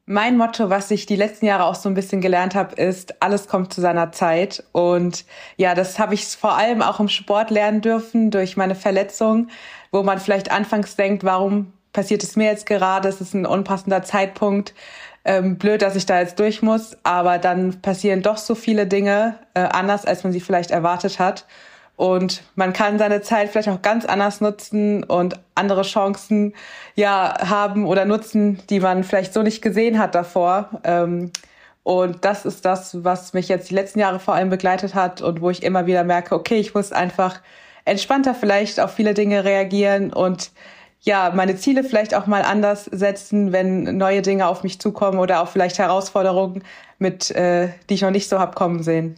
Mein Motto, was ich die letzten Jahre auch so ein bisschen gelernt habe, ist, alles kommt zu seiner Zeit. Und ja, das habe ich vor allem auch im Sport lernen dürfen durch meine Verletzung, wo man vielleicht anfangs denkt, warum passiert es mir jetzt gerade? Es ist ein unpassender Zeitpunkt. Blöd, dass ich da jetzt durch muss. Aber dann passieren doch so viele Dinge anders, als man sie vielleicht erwartet hat. Und man kann seine Zeit vielleicht auch ganz anders nutzen und andere Chancen haben oder nutzen, die man vielleicht so nicht gesehen hat davor. Und das ist das, was mich jetzt die letzten Jahre vor allem begleitet hat und wo ich immer wieder merke, okay, ich muss einfach entspannter vielleicht auf viele Dinge reagieren und meine Ziele vielleicht auch mal anders setzen, wenn neue Dinge auf mich zukommen oder auch vielleicht Herausforderungen, die ich noch nicht so hab kommen sehen.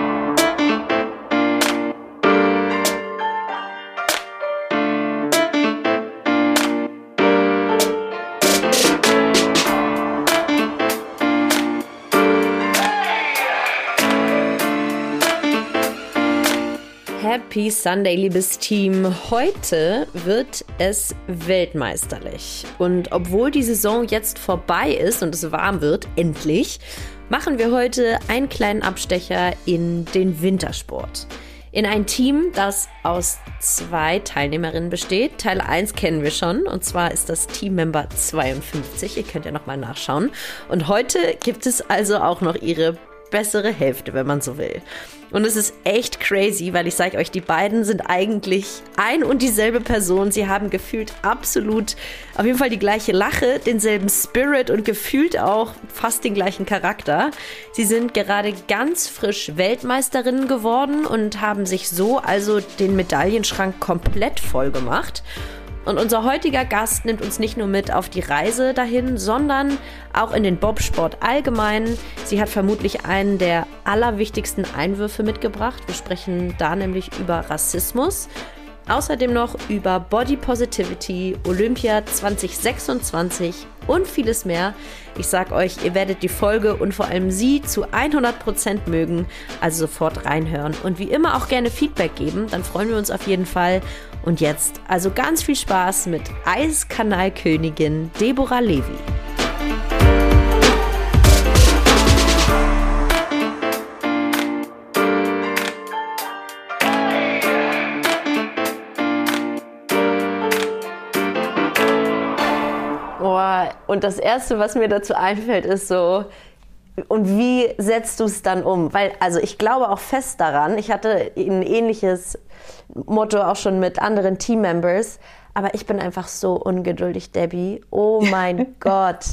Happy Sunday, liebes Team. Heute wird es weltmeisterlich. Und obwohl die Saison jetzt vorbei ist und es warm wird, endlich, machen wir heute einen kleinen Abstecher in den Wintersport. In ein Team, das aus 2 Teilnehmerinnen besteht. Teil 1 kennen wir schon, und zwar ist das Teammember 52. Ihr könnt ja nochmal nachschauen. Und heute gibt es also auch noch ihre bessere Hälfte, wenn man so will. Und es ist echt crazy, weil ich sage euch, die beiden sind eigentlich ein und dieselbe Person. Sie haben gefühlt absolut auf jeden Fall die gleiche Lache, denselben Spirit und gefühlt auch fast den gleichen Charakter. Sie sind gerade ganz frisch Weltmeisterinnen geworden und haben sich so also den Medaillenschrank komplett voll gemacht. Und unser heutiger Gast nimmt uns nicht nur mit auf die Reise dahin, sondern auch in den Bobsport allgemein. Sie hat vermutlich einen der allerwichtigsten Einwürfe mitgebracht. Wir sprechen da nämlich über Rassismus. Außerdem noch über Body Positivity, Olympia 2026 und vieles mehr. Ich sag euch, ihr werdet die Folge und vor allem sie zu 100% mögen, also sofort reinhören. Und wie immer auch gerne Feedback geben, dann freuen wir uns auf jeden Fall. Und jetzt also ganz viel Spaß mit Eiskanalkönigin Deborah Levy. Und das Erste, was mir dazu einfällt, ist so, und wie setzt du es dann um? Weil, also ich glaube auch fest daran, ich hatte ein ähnliches Motto auch schon mit anderen Teammembers, aber ich bin einfach so ungeduldig, Debbie. Oh mein Gott.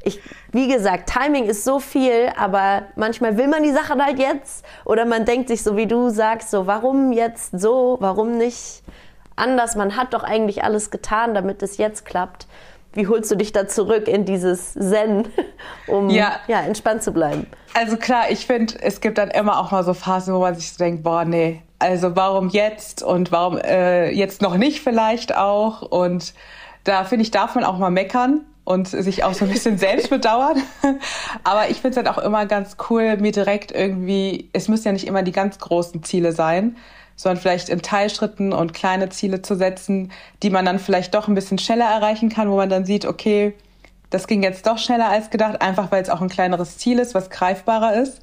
Wie gesagt, Timing ist so viel, aber manchmal will man die Sache halt jetzt oder man denkt sich so, wie du sagst, so warum jetzt so, warum nicht anders? Man hat doch eigentlich alles getan, damit es jetzt klappt. Wie holst du dich da zurück in dieses Zen, um entspannt zu bleiben? Also klar, ich finde, es gibt dann immer auch mal so Phasen, wo man sich so denkt, boah, nee, also warum jetzt und warum jetzt noch nicht vielleicht auch? Und da finde ich, darf man auch mal meckern und sich auch so ein bisschen selbst bedauern. Aber ich finde es halt auch immer ganz cool, mir direkt irgendwie, es müssen ja nicht immer die ganz großen Ziele sein, sondern vielleicht in Teilschritten und kleine Ziele zu setzen, die man dann vielleicht doch ein bisschen schneller erreichen kann, wo man dann sieht, okay, das ging jetzt doch schneller als gedacht, einfach weil es auch ein kleineres Ziel ist, was greifbarer ist.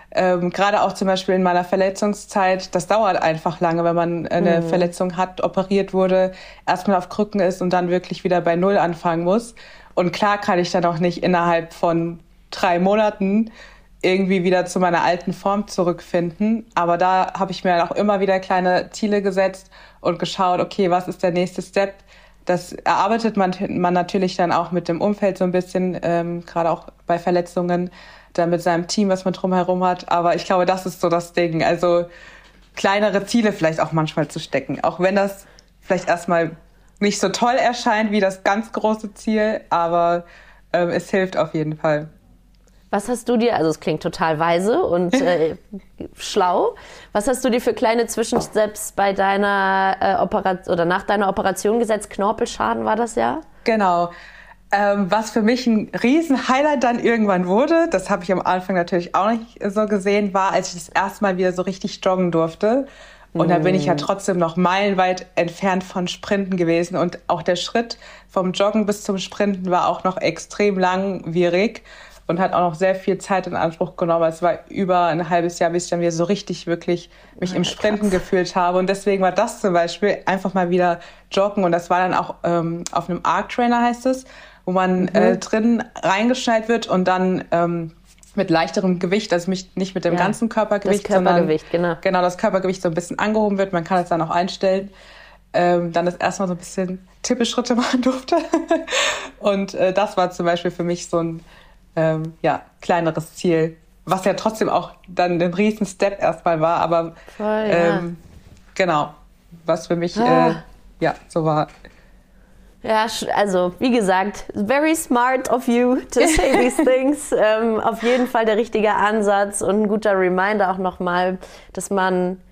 Gerade auch zum Beispiel in meiner Verletzungszeit, das dauert einfach lange, wenn man eine Verletzung hat, operiert wurde, erstmal auf Krücken ist und dann wirklich wieder bei Null anfangen muss. Und klar kann ich dann auch nicht innerhalb von 3 Monaten irgendwie wieder zu meiner alten Form zurückfinden. Aber da habe ich mir auch immer wieder kleine Ziele gesetzt und geschaut, okay, was ist der nächste Step? Das erarbeitet man natürlich dann auch mit dem Umfeld so ein bisschen, gerade auch bei Verletzungen, dann mit seinem Team, was man drumherum hat. Aber ich glaube, das ist so das Ding. Also kleinere Ziele vielleicht auch manchmal zu stecken. Auch wenn das vielleicht erstmal nicht so toll erscheint wie das ganz große Ziel, aber es hilft auf jeden Fall. Was hast du dir, also es klingt total weise und schlau, was hast du dir für kleine Zwischensteps bei deiner Operation oder nach deiner Operation gesetzt? Knorpelschaden war das ja? Genau. Was für mich ein Riesen-Highlight dann irgendwann wurde, das habe ich am Anfang natürlich auch nicht so gesehen, war, als ich das erste Mal wieder so richtig joggen durfte. Und da bin ich ja trotzdem noch meilenweit entfernt von Sprinten gewesen. Und auch der Schritt vom Joggen bis zum Sprinten war auch noch extrem langwierig. und hat auch noch sehr viel Zeit in Anspruch genommen. Es war über ein halbes Jahr, bis ich dann wieder so richtig wirklich mich im Sprinten gefühlt habe. Und deswegen war das zum Beispiel einfach mal wieder joggen. Und das war dann auch auf einem Arc-Trainer, heißt es, wo man drin reingeschnallt wird und dann mit leichterem Gewicht, also nicht mit dem ganzen Körpergewicht, das Körpergewicht, sondern genau das Körpergewicht so ein bisschen angehoben wird. Man kann es dann auch einstellen. Dann das erstmal so ein bisschen Tippelschritte machen durfte. Und das war zum Beispiel für mich so ein kleineres Ziel, was ja trotzdem auch dann ein riesen Step erstmal war, aber voll, genau, was für mich so war. Ja, also wie gesagt, very smart of you to say these things. Auf jeden Fall der richtige Ansatz und ein guter Reminder auch nochmal, dass man,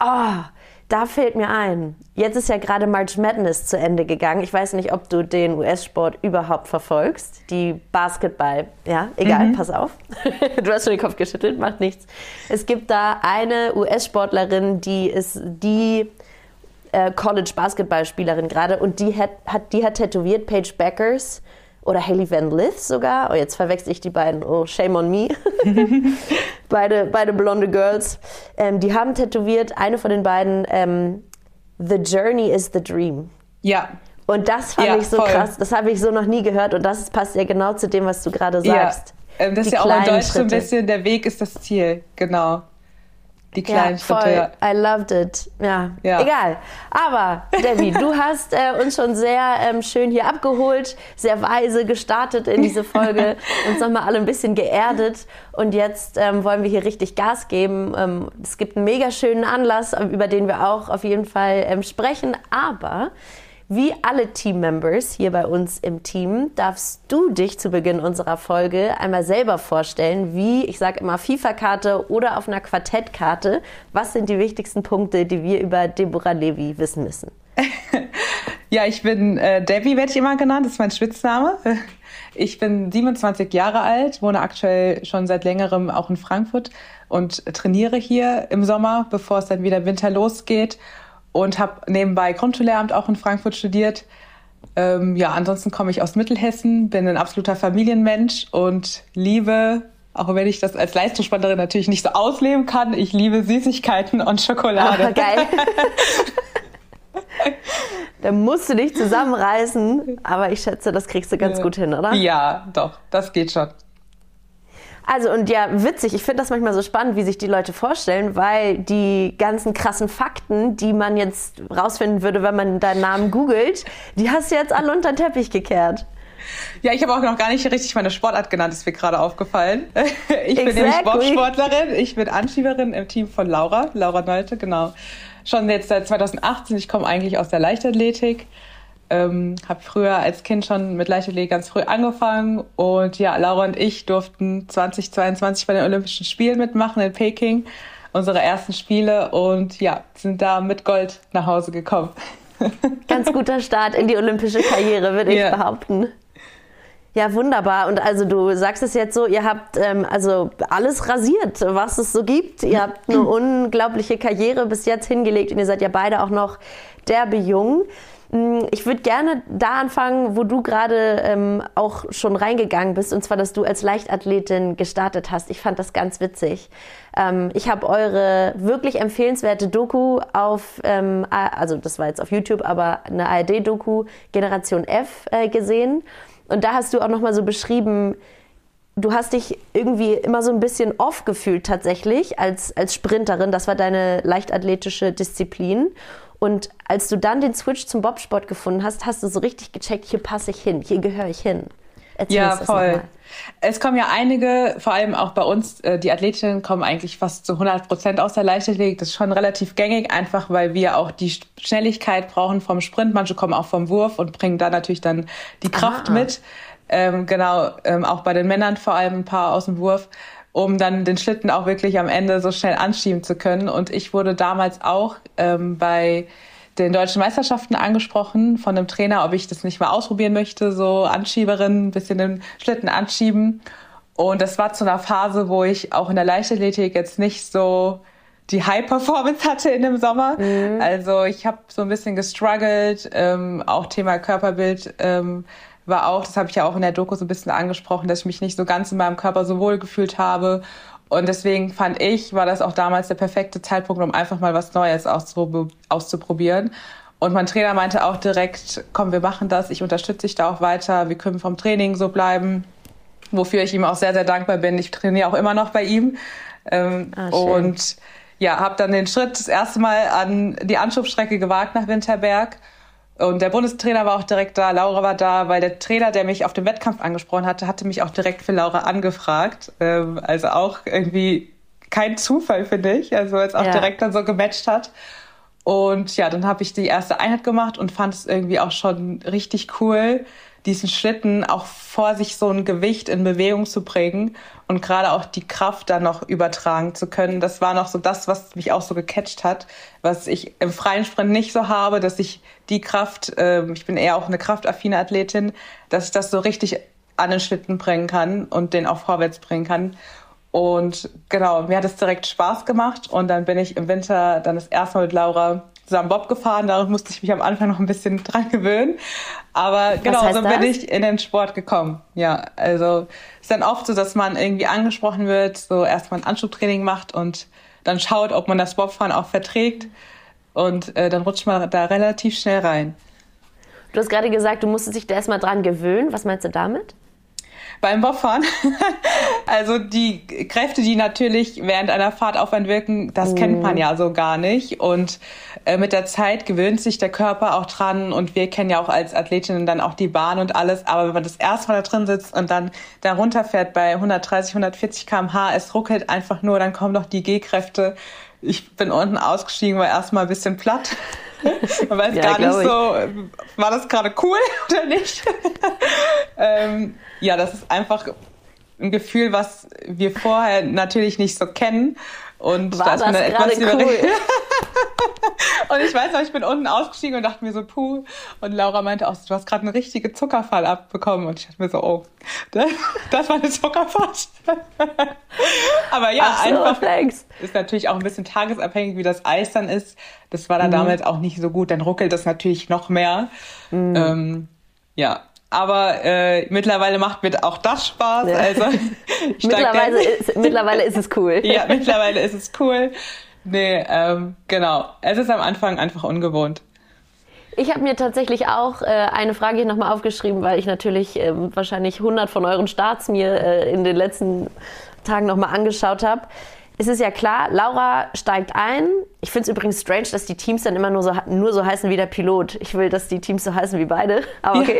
da fällt mir ein, jetzt ist ja gerade March Madness zu Ende gegangen. Ich weiß nicht, ob du den US-Sport überhaupt verfolgst. Die Basketball, egal, pass auf. Du hast schon den Kopf geschüttelt, macht nichts. Es gibt da eine US-Sportlerin, die ist die College-Basketballspielerin gerade und die hat tätowiert Paige Bueckers oder Hailey Van Lith sogar. Oh, jetzt verwechsel ich die beiden. Oh, shame on me. beide blonde Girls. Die haben tätowiert, eine von den beiden, The Journey is the Dream. Ja. Und das fand ich so voll krass. Das habe ich so noch nie gehört und das passt ja genau zu dem, was du gerade sagst. Das ist ja auch in Deutsch so ein bisschen, der Weg ist das Ziel. Genau. Die kleinen Schritte. I loved it. Ja, egal. Aber, Debbie, du hast uns schon sehr schön hier abgeholt, sehr weise gestartet in diese Folge, uns nochmal alle ein bisschen geerdet. Und jetzt wollen wir hier richtig Gas geben. Es gibt einen mega schönen Anlass, über den wir auch auf jeden Fall sprechen. Aber wie alle Teammembers hier bei uns im Team darfst du dich zu Beginn unserer Folge einmal selber vorstellen, wie, ich sage immer, FIFA-Karte oder auf einer Quartettkarte. Was sind die wichtigsten Punkte, die wir über Deborah Levy wissen müssen? Ja, ich bin Debbie, werde ich immer genannt, das ist mein Spitzname. Ich bin 27 Jahre alt, wohne aktuell schon seit längerem auch in Frankfurt und trainiere hier im Sommer, bevor es dann wieder Winter losgeht. Und habe nebenbei Grundschullehramt auch in Frankfurt studiert. Ansonsten komme ich aus Mittelhessen, bin ein absoluter Familienmensch und liebe, auch wenn ich das als Leistungssportlerin natürlich nicht so ausleben kann, ich liebe Süßigkeiten und Schokolade. Oh, geil. Da musst du dich zusammenreißen, aber ich schätze, das kriegst du ganz gut hin, oder? Ja, doch, das geht schon. Also und ja, witzig, ich finde das manchmal so spannend, wie sich die Leute vorstellen, weil die ganzen krassen Fakten, die man jetzt rausfinden würde, wenn man deinen Namen googelt, die hast du jetzt alle unter den Teppich gekehrt. Ja, ich habe auch noch gar nicht richtig meine Sportart genannt, ist mir gerade aufgefallen. Ich bin nämlich Bobsportlerin, ich bin Anschieberin im Team von Laura Neute, genau. Schon jetzt seit 2018, ich komme eigentlich aus der Leichtathletik. Habe früher als Kind schon mit Leichtathletik ganz früh angefangen und ja, Laura und ich durften 2022 bei den Olympischen Spielen mitmachen in Peking, unsere ersten Spiele und ja, sind da mit Gold nach Hause gekommen. Ganz guter Start in die olympische Karriere, würde ich behaupten. Ja, wunderbar. Und also du sagst es jetzt so, ihr habt also alles rasiert, was es so gibt. Ihr habt eine unglaubliche Karriere bis jetzt hingelegt und ihr seid ja beide auch noch derbe jung. Ich würde gerne da anfangen, wo du gerade auch schon reingegangen bist, und zwar, dass du als Leichtathletin gestartet hast. Ich fand das ganz witzig. Ich habe eure wirklich empfehlenswerte Doku auf, also das war jetzt auf YouTube, aber eine ARD-Doku Generation F gesehen. Und da hast du auch nochmal so beschrieben, du hast dich irgendwie immer so ein bisschen off gefühlt tatsächlich als Sprinterin. Das war deine leichtathletische Disziplin. Und als du dann den Switch zum Bobsport gefunden hast, hast du so richtig gecheckt, hier passe ich hin, hier gehöre ich hin. Erzähl uns das voll. Noch mal. Es kommen ja einige, vor allem auch bei uns, die Athletinnen kommen eigentlich fast zu 100% aus der Leichtathletik. Das ist schon relativ gängig, einfach weil wir auch die Schnelligkeit brauchen vom Sprint. Manche kommen auch vom Wurf und bringen da natürlich dann die Kraft mit. Auch bei den Männern vor allem ein paar aus dem Wurf, um dann den Schlitten auch wirklich am Ende so schnell anschieben zu können. Und ich wurde damals auch bei den deutschen Meisterschaften angesprochen von einem Trainer, ob ich das nicht mal ausprobieren möchte, so Anschieberin, ein bisschen den Schlitten anschieben. Und das war zu einer Phase, wo ich auch in der Leichtathletik jetzt nicht so die High-Performance hatte in dem Sommer. Also ich habe so ein bisschen gestruggelt, auch Thema Körperbild war auch, das habe ich ja auch in der Doku so ein bisschen angesprochen, dass ich mich nicht so ganz in meinem Körper so wohl gefühlt habe. Und deswegen fand ich, war das auch damals der perfekte Zeitpunkt, um einfach mal was Neues auszuprobieren. Und mein Trainer meinte auch direkt, komm, wir machen das, ich unterstütze dich da auch weiter, wir können vom Training so bleiben, wofür ich ihm auch sehr, sehr dankbar bin. Ich trainiere auch immer noch bei ihm. Und ja, habe dann den Schritt das erste Mal an die Anschubstrecke gewagt nach Winterberg. Und der Bundestrainer war auch direkt da, Laura war da, weil der Trainer, der mich auf dem Wettkampf angesprochen hatte, hatte mich auch direkt für Laura angefragt. Also auch irgendwie kein Zufall, finde ich, also weil es auch direkt dann so gematcht hat. Und ja, dann habe ich die erste Einheit gemacht und fand es irgendwie auch schon richtig cool, diesen Schlitten auch vor sich so ein Gewicht in Bewegung zu bringen und gerade auch die Kraft dann noch übertragen zu können. Das war noch so das, was mich auch so gecatcht hat, was ich im freien Sprint nicht so habe, dass ich die Kraft, ich bin eher auch eine kraftaffine Athletin, dass ich das so richtig an den Schlitten bringen kann und den auch vorwärts bringen kann. Und genau, mir hat es direkt Spaß gemacht und dann bin ich im Winter dann das erste Mal mit Laura zusammen Bob gefahren. Darauf musste ich mich am Anfang noch ein bisschen dran gewöhnen. Aber genau, so bin ich in den Sport gekommen. Ja, also ist dann oft so, dass man irgendwie angesprochen wird, so erstmal ein Anschubtraining macht und dann schaut, ob man das Bobfahren auch verträgt. Und dann rutscht man da relativ schnell rein. Du hast gerade gesagt, du musstest dich da erstmal dran gewöhnen. Was meinst du damit? Beim Bobfahren. Also die Kräfte, die natürlich während einer Fahrt auf einen wirken, das kennt man ja so gar nicht. Und mit der Zeit gewöhnt sich der Körper auch dran. Und wir kennen ja auch als Athletinnen dann auch die Bahn und alles. Aber wenn man das erste Mal da drin sitzt und dann da runterfährt bei 130, 140 km/h, es ruckelt einfach nur, dann kommen noch die G-Kräfte. Ich bin unten ausgestiegen, war erstmal ein bisschen platt. Man weiß gar nicht so, war das gerade cool oder nicht? Ja, das ist einfach ein Gefühl, was wir vorher natürlich nicht so kennen. Und war da ist das gerade cool? Und ich weiß noch, ich bin unten ausgestiegen und dachte mir so, puh. Und Laura meinte auch, du hast gerade eine richtige Zuckerfall abbekommen. Und ich dachte mir so, oh, das war eine Zuckerfahrt. Aber ja, so, einfach thanks. Ist natürlich auch ein bisschen tagesabhängig, wie das Eis dann ist. Das war dann damals auch nicht so gut. Dann ruckelt das natürlich noch mehr. Ja. Aber mittlerweile macht mir auch das Spaß. Ja. Also, mittlerweile ist es cool. Ja, mittlerweile ist es cool. Nee, genau. Es ist am Anfang einfach ungewohnt. Ich habe mir tatsächlich auch eine Frage hier nochmal aufgeschrieben, weil ich natürlich wahrscheinlich 100 von euren Starts mir in den letzten Tagen nochmal angeschaut habe. Es ist ja klar, Laura steigt ein. Ich finde es übrigens strange, dass die Teams dann immer nur so heißen wie der Pilot. Ich will, dass die Teams so heißen wie beide, aber okay.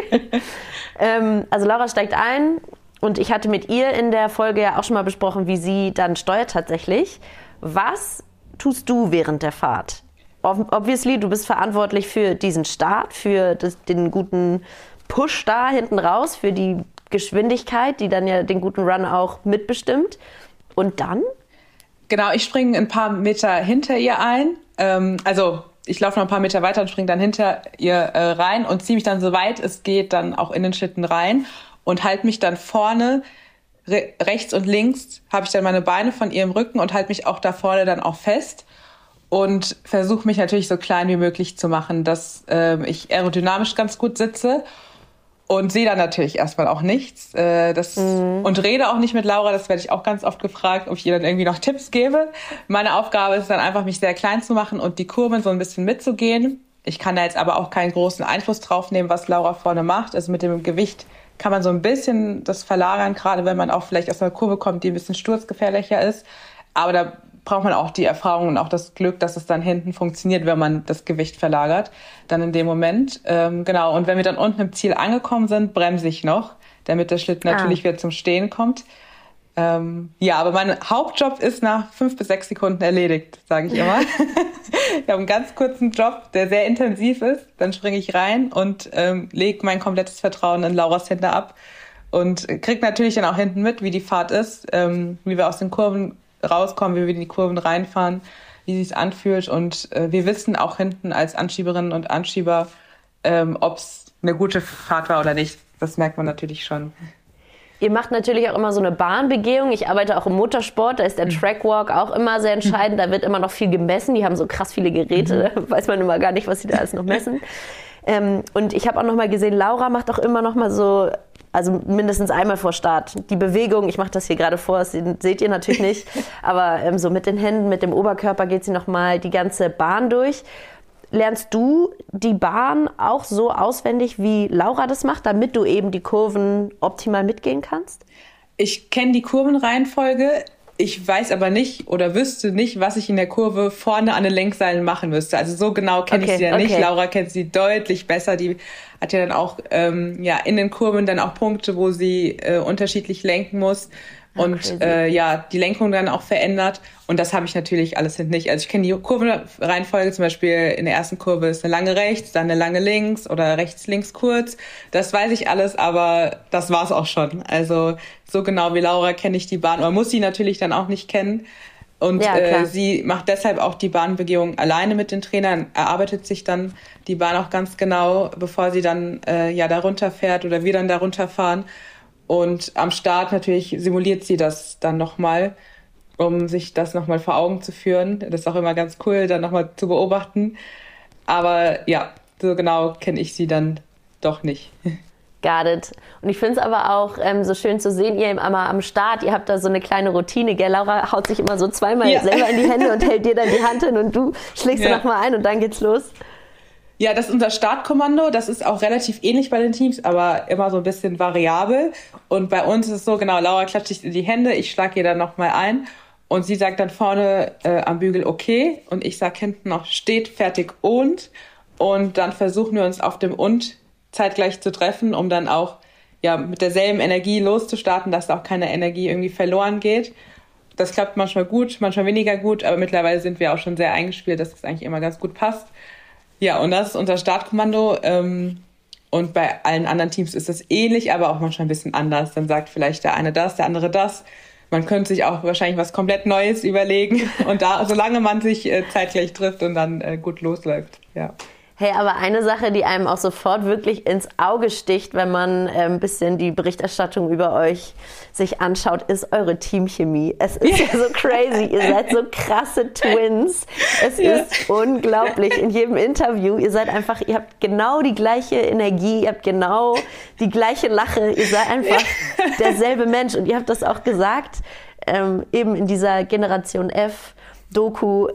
Also Laura steigt ein und ich hatte mit ihr in der Folge ja auch schon mal besprochen, wie sie dann steuert tatsächlich. Was tust du während der Fahrt? Obviously, du bist verantwortlich für diesen Start, für den guten Push da hinten raus, für die Geschwindigkeit, die dann ja den guten Run auch mitbestimmt. Und dann? Genau, ich springe ein paar Meter hinter ihr ein. Also ich laufe noch ein paar Meter weiter und springe dann hinter ihr rein und ziehe mich dann, soweit es geht, dann auch in den Schlitten rein und halte mich dann vorne, rechts und links, habe ich dann meine Beine von ihrem Rücken und halte mich auch da vorne dann auch fest und versuche mich natürlich so klein wie möglich zu machen, dass ich aerodynamisch ganz gut sitze. Und sehe dann natürlich erstmal auch nichts. Und rede auch nicht mit Laura, das werde ich auch ganz oft gefragt, ob ich ihr dann irgendwie noch Tipps gebe. Meine Aufgabe ist dann einfach, mich sehr klein zu machen und die Kurven so ein bisschen mitzugehen. Ich kann da jetzt aber auch keinen großen Einfluss drauf nehmen, was Laura vorne macht. Also mit dem Gewicht kann man so ein bisschen das verlagern, gerade wenn man auch vielleicht aus einer Kurve kommt, die ein bisschen sturzgefährlicher ist. Aber da braucht man auch die Erfahrung und auch das Glück, dass es dann hinten funktioniert, wenn man das Gewicht verlagert, dann in dem Moment. Genau, und wenn wir dann unten im Ziel angekommen sind, bremse ich noch, damit der Schlitten natürlich wieder zum Stehen kommt. Ja, aber mein Hauptjob ist nach 5 bis 6 Sekunden erledigt, sage ich immer. Ich habe einen ganz kurzen Job, der sehr intensiv ist. Dann springe ich rein und lege mein komplettes Vertrauen in Lauras Hände ab und kriege natürlich dann auch hinten mit, wie die Fahrt ist, wie wir aus den Kurven rauskommen, wie wir in die Kurven reinfahren, wie es sich anfühlt. Und wir wissen auch hinten als Anschieberinnen und Anschieber, ob es eine gute Fahrt war oder nicht. Das merkt man natürlich schon. Ihr macht natürlich auch immer so eine Bahnbegehung. Ich arbeite auch im Motorsport, da ist der Trackwalk auch immer sehr entscheidend. Da wird immer noch viel gemessen. Die haben so krass viele Geräte, da weiß man immer gar nicht, was sie da alles noch messen. Und ich habe auch noch mal gesehen, Laura macht auch immer noch mal so, also mindestens einmal vor Start, die Bewegung. Ich mache das hier gerade vor, das seht ihr natürlich nicht. Aber so mit den Händen, mit dem Oberkörper geht sie noch mal die ganze Bahn durch. Lernst du die Bahn auch so auswendig, wie Laura das macht, damit du eben die Kurven optimal mitgehen kannst? Ich kenne die Kurvenreihenfolge. Ich weiß aber nicht oder wüsste nicht, was ich in der Kurve vorne an den Lenkseilen machen müsste. Also so genau kenne ich sie ja nicht. Laura kennt sie deutlich besser. Die hat ja dann auch in den Kurven dann auch Punkte, wo sie unterschiedlich lenken muss. Und die Lenkung dann auch verändert. Und das habe ich natürlich alles nicht. Also ich kenne die Kurvenreihenfolge, zum Beispiel in der ersten Kurve ist eine lange rechts, dann eine lange links oder rechts, links, kurz. Das weiß ich alles, aber das war's auch schon. Also so genau wie Laura kenne ich die Bahn. Man muss sie natürlich dann auch nicht kennen. Und sie macht deshalb auch die Bahnbegehung alleine mit den Trainern, erarbeitet sich dann die Bahn auch ganz genau, bevor sie dann da runterfährt oder wir dann da runterfahren. Und am Start natürlich simuliert sie das dann nochmal, um sich das nochmal vor Augen zu führen. Das ist auch immer ganz cool, dann nochmal zu beobachten. Aber ja, so genau kenne ich sie dann doch nicht. Got it. Und ich finde es aber auch so schön zu sehen, ihr immer am Start, ihr habt da so eine kleine Routine, gell? Laura haut sich immer so zweimal selber in die Hände und hält dir dann die Hand hin und du schlägst nochmal ein und dann geht's los. Ja, das ist unser Startkommando. Das ist auch relativ ähnlich bei den Teams, aber immer so ein bisschen variabel. Und bei uns ist es so, genau, Laura klatscht sich in die Hände, ich schlage ihr dann nochmal ein und sie sagt dann vorne am Bügel okay und ich sag hinten noch steht, fertig und dann versuchen wir uns auf dem und zeitgleich zu treffen, um dann auch mit derselben Energie loszustarten, dass auch keine Energie irgendwie verloren geht. Das klappt manchmal gut, manchmal weniger gut, aber mittlerweile sind wir auch schon sehr eingespielt, dass es eigentlich immer ganz gut passt. Ja, und das ist unser Startkommando. Und bei allen anderen Teams ist das ähnlich, aber auch manchmal ein bisschen anders. Dann sagt vielleicht der eine das, der andere das. Man könnte sich auch wahrscheinlich was komplett Neues überlegen. Und da, solange man sich zeitgleich trifft und dann gut losläuft, ja. Hey, aber eine Sache, die einem auch sofort wirklich ins Auge sticht, wenn man ein bisschen die Berichterstattung über euch sich anschaut, ist eure Teamchemie. Es ist ja so crazy. Ihr seid so krasse Twins. Es ist unglaublich. In jedem Interview, ihr habt genau die gleiche Energie, ihr habt genau die gleiche Lache. Ihr seid einfach derselbe Mensch. Und ihr habt das auch gesagt, eben in dieser Generation F Doku,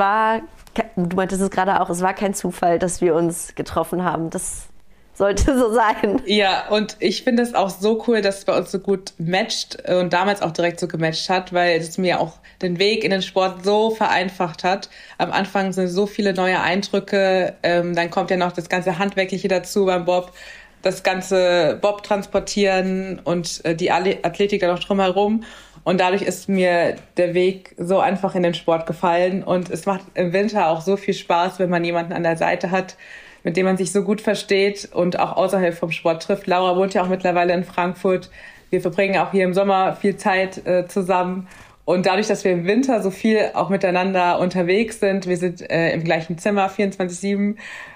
du meintest es gerade auch, es war kein Zufall, dass wir uns getroffen haben. Das sollte so sein. Ja, und ich finde es auch so cool, dass es bei uns so gut matcht und damals auch direkt so gematcht hat, weil es mir auch den Weg in den Sport so vereinfacht hat. Am Anfang sind so viele neue Eindrücke, dann kommt ja noch das ganze Handwerkliche dazu beim Bob, das ganze Bob transportieren und die Athletik da noch drumherum. Und dadurch ist mir der Weg so einfach in den Sport gefallen. Und es macht im Winter auch so viel Spaß, wenn man jemanden an der Seite hat, mit dem man sich so gut versteht und auch außerhalb vom Sport trifft. Laura wohnt ja auch mittlerweile in Frankfurt. Wir verbringen auch hier im Sommer viel Zeit zusammen. Und dadurch, dass wir im Winter so viel auch miteinander unterwegs sind, wir sind im gleichen Zimmer 24/7,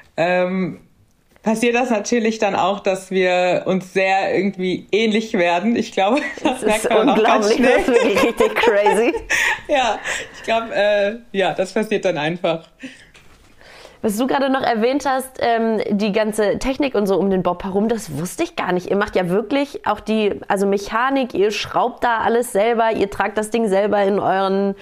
passiert das natürlich dann auch, dass wir uns sehr irgendwie ähnlich werden. Ich glaube, das merkt man auch ganz schnell. Das ist wirklich richtig crazy. Ja, ich glaube, das passiert dann einfach. Was du gerade noch erwähnt hast, die ganze Technik und so um den Bob herum, das wusste ich gar nicht. Ihr macht ja wirklich auch Mechanik, ihr schraubt da alles selber, ihr tragt das Ding selber in euren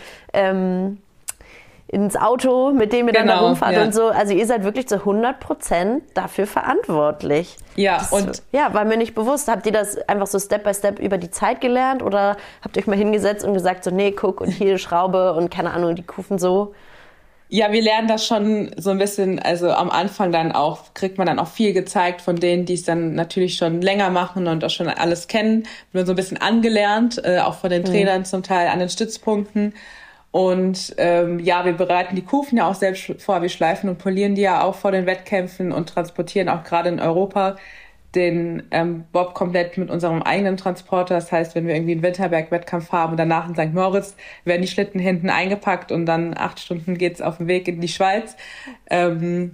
ins Auto, mit dem ihr dann da rumfahrt und so. Also ihr seid wirklich zu 100% dafür verantwortlich. Ja, war mir nicht bewusst. Habt ihr das einfach so Step by Step über die Zeit gelernt oder habt ihr euch mal hingesetzt und gesagt so, nee, guck und hier Schraube und keine Ahnung, die Kufen so? Ja, wir lernen das schon so ein bisschen, also am Anfang dann auch, kriegt man dann auch viel gezeigt von denen, die es dann natürlich schon länger machen und auch schon alles kennen. Wir haben so ein bisschen angelernt, auch von den Trainern zum Teil an den Stützpunkten. Und wir bereiten die Kufen ja auch selbst vor, wir schleifen und polieren die ja auch vor den Wettkämpfen und transportieren auch gerade in Europa den Bob komplett mit unserem eigenen Transporter. Das heißt, wenn wir irgendwie einen Winterberg-Wettkampf haben und danach in St. Moritz, werden die Schlitten hinten eingepackt und dann 8 Stunden geht's auf den Weg in die Schweiz.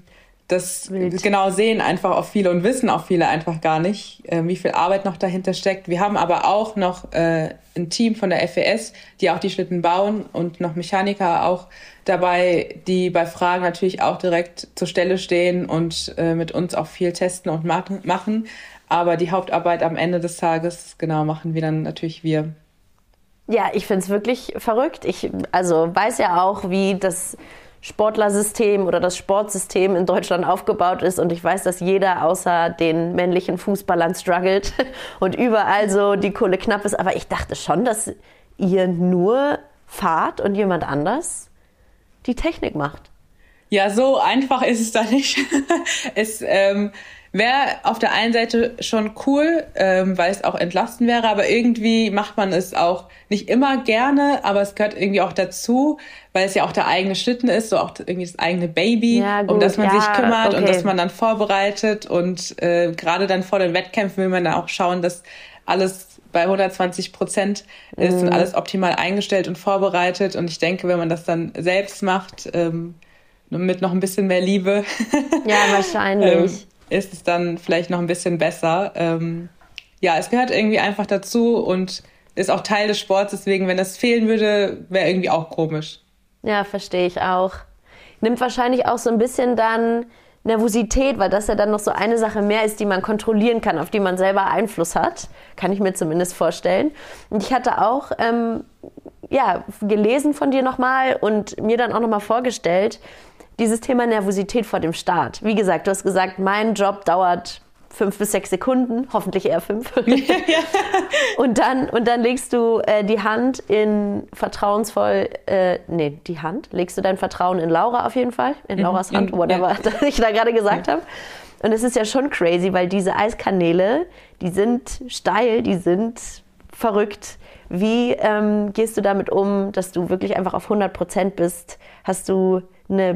das Wild. genau sehen einfach auch viele und wissen auch viele einfach gar nicht, wie viel Arbeit noch dahinter steckt. Wir haben aber auch noch ein Team von der FES, die auch die Schlitten bauen und noch Mechaniker auch dabei, die bei Fragen natürlich auch direkt zur Stelle stehen und mit uns auch viel testen und machen. Aber die Hauptarbeit am Ende des Tages, genau, machen wir dann natürlich wir. Ja, ich finde es wirklich verrückt. Ich weiß ja auch, wie das Sportlersystem oder das Sportsystem in Deutschland aufgebaut ist. Und ich weiß, dass jeder außer den männlichen Fußballern struggelt und überall so die Kohle knapp ist. Aber ich dachte schon, dass ihr nur fahrt und jemand anders die Technik macht. Ja, so einfach ist es da nicht. Es wäre auf der einen Seite schon cool, weil es auch entlastend wäre, aber irgendwie macht man es auch nicht immer gerne, aber es gehört irgendwie auch dazu, weil es ja auch der eigene Schlitten ist, so auch irgendwie das eigene Baby, ja, gut, um das man sich kümmert okay. Und das man dann vorbereitet und gerade dann vor den Wettkämpfen will man dann auch schauen, dass alles bei 120% ist und alles optimal eingestellt und vorbereitet und ich denke, wenn man das dann selbst macht, mit noch ein bisschen mehr Liebe, ja, wahrscheinlich. Ist es dann vielleicht noch ein bisschen besser. Ja, es gehört irgendwie einfach dazu und ist auch Teil des Sports. Deswegen, wenn das fehlen würde, wäre irgendwie auch komisch. Ja, verstehe ich auch. Nimmt wahrscheinlich auch so ein bisschen dann Nervosität, weil das ja dann noch so eine Sache mehr ist, die man kontrollieren kann, auf die man selber Einfluss hat. Kann ich mir zumindest vorstellen. Und ich hatte auch gelesen von dir nochmal und mir dann auch nochmal vorgestellt, dieses Thema Nervosität vor dem Start. Wie gesagt, du hast gesagt, mein Job dauert 5 bis 6 Sekunden, hoffentlich eher 5. Und dann legst du die Hand in legst du dein Vertrauen in Laura auf jeden Fall, in Lauras Hand, whatever ich da gerade gesagt habe. Und es ist ja schon crazy, weil diese Eiskanäle, die sind steil, die sind verrückt. Wie gehst du damit um, dass du wirklich einfach auf 100% bist? Hast du eine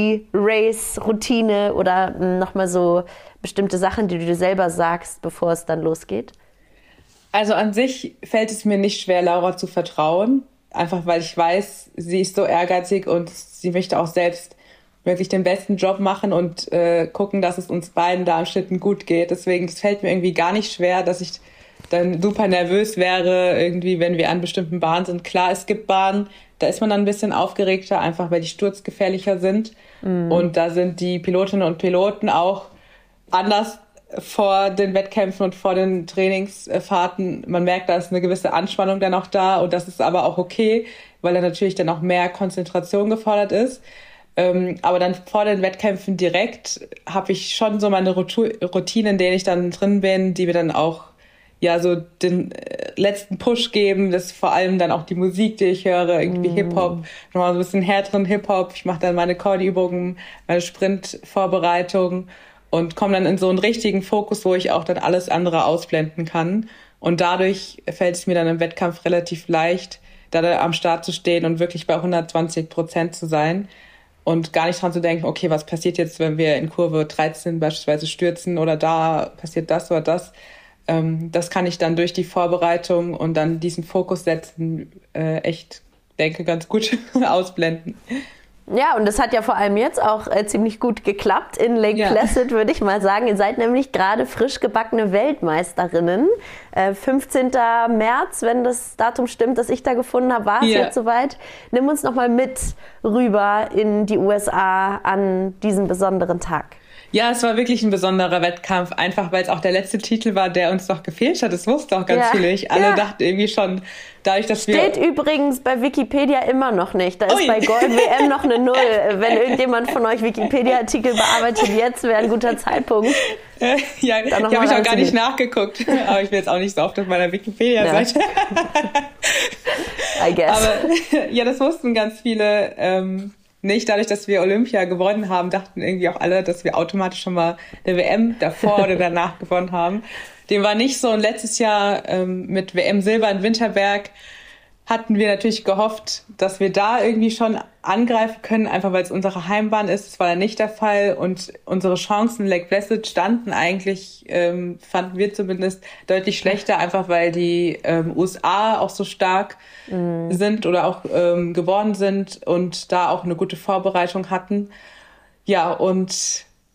Pre-Race-Routine oder nochmal so bestimmte Sachen, die du dir selber sagst, bevor es dann losgeht? Also an sich fällt es mir nicht schwer, Laura zu vertrauen. Einfach weil ich weiß, sie ist so ehrgeizig und sie möchte auch selbst wirklich den besten Job machen und gucken, dass es uns beiden da am Schlitten gut geht. Deswegen, es fällt mir irgendwie gar nicht schwer, dass ich dann super nervös wäre, irgendwie, wenn wir an bestimmten Bahnen sind. Klar, es gibt Bahnen, da ist man dann ein bisschen aufgeregter, einfach weil die sturzgefährlicher sind. Und da sind die Pilotinnen und Piloten auch anders vor den Wettkämpfen und vor den Trainingsfahrten. Man merkt, da ist eine gewisse Anspannung dann auch da und das ist aber auch okay, weil da natürlich dann auch mehr Konzentration gefordert ist. Aber dann vor den Wettkämpfen direkt habe ich schon so meine Routinen, in denen ich dann drin bin, die wir dann auch so den letzten Push geben. Das ist vor allem dann auch die Musik, die ich höre, irgendwie Hip-Hop, nochmal so ein bisschen härteren Hip-Hop. Ich mache dann meine Core-Übungen, meine Sprintvorbereitung und komme dann in so einen richtigen Fokus, wo ich auch dann alles andere ausblenden kann. Und dadurch fällt es mir dann im Wettkampf relativ leicht, da am Start zu stehen und wirklich bei 120% zu sein und gar nicht dran zu denken, okay, was passiert jetzt, wenn wir in Kurve 13 beispielsweise stürzen oder da passiert das oder das. Das kann ich dann durch die Vorbereitung und dann diesen Fokus setzen, denke, ganz gut ausblenden. Ja, und das hat ja vor allem jetzt auch ziemlich gut geklappt in Lake Placid, würde ich mal sagen. Ihr seid nämlich gerade frisch gebackene Weltmeisterinnen. 15. März, wenn das Datum stimmt, das ich da gefunden habe, war es jetzt soweit. Nimm uns nochmal mit rüber in die USA an diesem besonderen Tag. Ja, es war wirklich ein besonderer Wettkampf, einfach weil es auch der letzte Titel war, der uns noch gefehlt hat. Das wussten auch ganz viele nicht. Alle dachten irgendwie schon, dadurch, dass Steht übrigens bei Wikipedia immer noch nicht. Da ist bei Gold WM noch eine 0. Wenn irgendjemand von euch Wikipedia-Artikel bearbeitet, jetzt wäre ein guter Zeitpunkt. Ich habe auch gar nicht nachgeguckt. Aber ich bin jetzt auch nicht so oft auf meiner Wikipedia-Seite. I guess. Aber das wussten ganz viele nicht. Dadurch, dass wir Olympia gewonnen haben, dachten irgendwie auch alle, dass wir automatisch schon mal eine WM davor oder danach gewonnen haben. Dem war nicht so. Und letztes Jahr mit WM Silber in Winterberg hatten wir natürlich gehofft, dass wir da irgendwie schon angreifen können, einfach weil es unsere Heimbahn ist. Das war dann nicht der Fall. Und unsere Chancen in Lake Placid standen eigentlich, fanden wir zumindest, deutlich schlechter, einfach weil die USA auch so stark sind oder auch geworden sind und da auch eine gute Vorbereitung hatten. Ja, und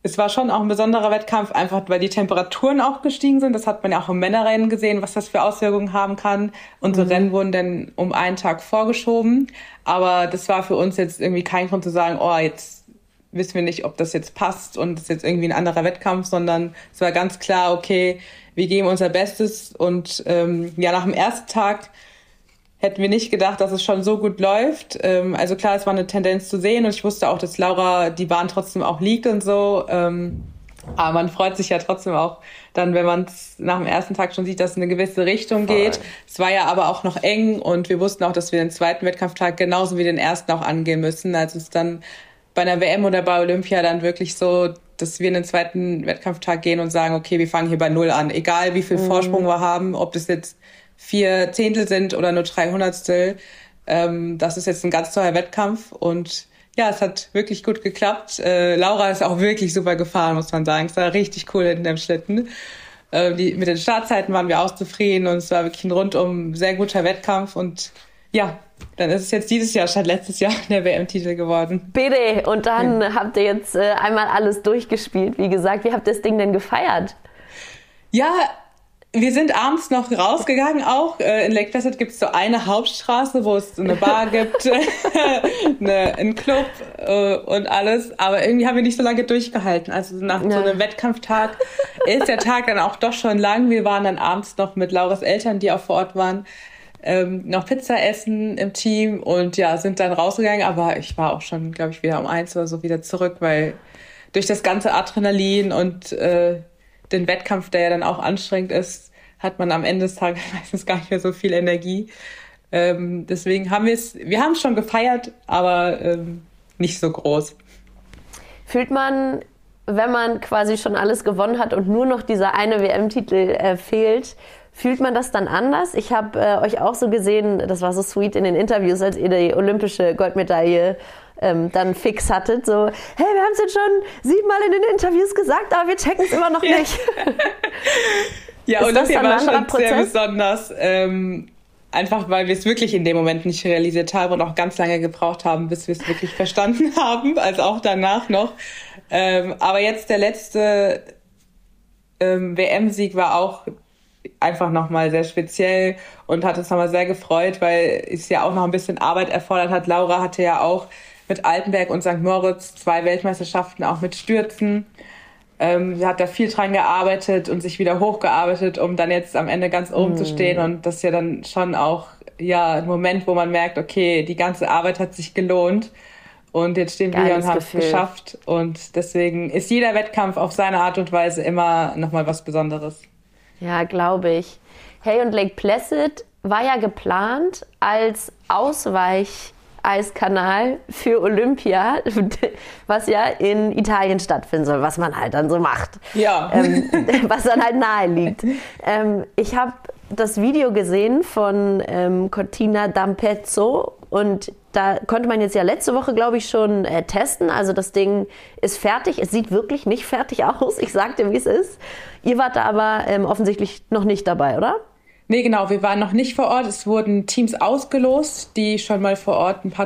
es war schon auch ein besonderer Wettkampf, einfach weil die Temperaturen auch gestiegen sind. Das hat man ja auch im Männerrennen gesehen, was das für Auswirkungen haben kann. Unsere Rennen wurden dann um einen Tag vorgeschoben. Aber das war für uns jetzt irgendwie kein Grund zu sagen, oh, jetzt wissen wir nicht, ob das jetzt passt und das ist jetzt irgendwie ein anderer Wettkampf, sondern es war ganz klar, okay, wir geben unser Bestes. Und nach dem ersten Tag hätten wir nicht gedacht, dass es schon so gut läuft. Also klar, es war eine Tendenz zu sehen und ich wusste auch, dass Laura die Bahn trotzdem auch liegt und so. Aber man freut sich ja trotzdem auch dann, wenn man es nach dem ersten Tag schon sieht, dass es in eine gewisse Richtung geht. Es war ja aber auch noch eng und wir wussten auch, dass wir den zweiten Wettkampftag genauso wie den ersten auch angehen müssen. Also es ist dann bei einer WM oder bei Olympia dann wirklich so, dass wir in den zweiten Wettkampftag gehen und sagen, okay, wir fangen hier bei Null an. Egal wie viel Vorsprung wir haben, ob das jetzt 4 Zehntel sind oder nur 3 Hundertstel. Das ist jetzt ein ganz toller Wettkampf und ja, es hat wirklich gut geklappt. Laura ist auch wirklich super gefahren, muss man sagen. Es war richtig cool hinten im Schlitten. Mit den Startzeiten waren wir auch zufrieden und es war wirklich ein rundum sehr guter Wettkampf und ja, dann ist es jetzt dieses Jahr statt letztes Jahr der WM-Titel geworden. Bitte, und dann habt ihr jetzt einmal alles durchgespielt. Wie gesagt, wie habt ihr das Ding denn gefeiert? Ja, wir sind abends noch rausgegangen auch. In Lake Placid gibt es so eine Hauptstraße, wo es so eine Bar gibt, einen Club und alles. Aber irgendwie haben wir nicht so lange durchgehalten. Also nach so einem Wettkampftag ist der Tag dann auch doch schon lang. Wir waren dann abends noch mit Lauras Eltern, die auch vor Ort waren, noch Pizza essen im Team und ja, sind dann rausgegangen. Aber ich war auch schon, glaube ich, wieder um 1 oder so wieder zurück, weil durch das ganze Adrenalin und den Wettkampf, der ja dann auch anstrengend ist, hat man am Ende des Tages meistens gar nicht mehr so viel Energie. Deswegen haben wir haben es schon gefeiert, aber nicht so groß. Fühlt man, wenn man quasi schon alles gewonnen hat und nur noch dieser eine WM-Titel fehlt, fühlt man das dann anders? Ich habe euch auch so gesehen, das war so sweet in den Interviews, als ihr die olympische Goldmedaille dann fix hattet, so, hey, wir haben es jetzt schon 7-mal in den Interviews gesagt, aber wir checken es immer noch nicht. Ja, Olympia war schon sehr besonders, einfach weil wir es wirklich in dem Moment nicht realisiert haben und auch ganz lange gebraucht haben, bis wir es wirklich verstanden haben, also auch danach noch. Aber jetzt der letzte WM-Sieg war auch einfach nochmal sehr speziell und hat uns nochmal sehr gefreut, weil es ja auch noch ein bisschen Arbeit erfordert hat. Laura hatte ja auch mit Altenberg und St. Moritz 2 Weltmeisterschaften, auch mit Stürzen. Sie hat da viel dran gearbeitet und sich wieder hochgearbeitet, um dann jetzt am Ende ganz oben zu stehen. Und das ist ja dann schon auch ein Moment, wo man merkt, okay, die ganze Arbeit hat sich gelohnt. Und jetzt stehen wir hier und haben es geschafft. Und deswegen ist jeder Wettkampf auf seine Art und Weise immer nochmal was Besonderes. Ja, glaube ich. Hey, und Lake Placid war ja geplant als Ausweicheiskanal für Olympia, was ja in Italien stattfinden soll, was man halt dann so macht. Ja. Was dann halt nahe liegt. Ich habe das Video gesehen von Cortina d'Ampezzo und da konnte man jetzt ja letzte Woche, glaube ich, schon testen. Also das Ding ist fertig. Es sieht wirklich nicht fertig aus. Ich sag dir, wie es ist. Ihr wart da aber offensichtlich noch nicht dabei, oder? Nee, genau. Wir waren noch nicht vor Ort. Es wurden Teams ausgelost, die schon mal vor Ort ein paar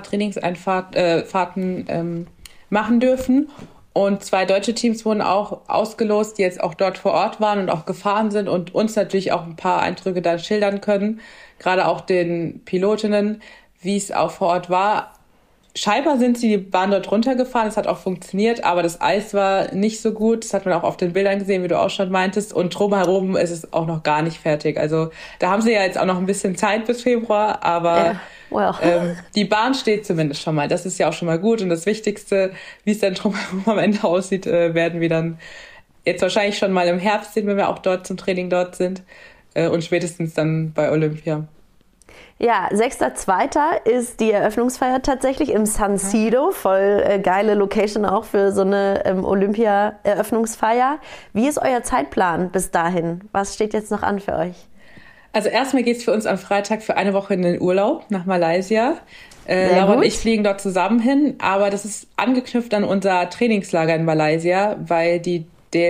Trainingsfahrten machen dürfen. Und 2 deutsche Teams wurden auch ausgelost, die jetzt auch dort vor Ort waren und auch gefahren sind und uns natürlich auch ein paar Eindrücke da schildern können. Gerade auch den Pilotinnen, wie es auch vor Ort war. Scheinbar sind sie die Bahn dort runtergefahren, es hat auch funktioniert, aber das Eis war nicht so gut. Das hat man auch auf den Bildern gesehen, wie du auch schon meintest. Und drumherum ist es auch noch gar nicht fertig. Also da haben sie ja jetzt auch noch ein bisschen Zeit bis Februar, aber die Bahn steht zumindest schon mal. Das ist ja auch schon mal gut. Und das Wichtigste, wie es dann drumherum am Ende aussieht, werden wir dann jetzt wahrscheinlich schon mal im Herbst sehen, wenn wir auch dort zum Training dort sind. Und spätestens dann bei Olympia. Ja, 6.2. ist die Eröffnungsfeier tatsächlich im San Siro. Voll geile Location auch für so eine Olympia-Eröffnungsfeier. Wie ist euer Zeitplan bis dahin? Was steht jetzt noch an für euch? Also erstmal geht's für uns am Freitag für eine Woche in den Urlaub nach Malaysia. Laura und ich fliegen dort zusammen hin, aber das ist angeknüpft an unser Trainingslager in Malaysia, weil die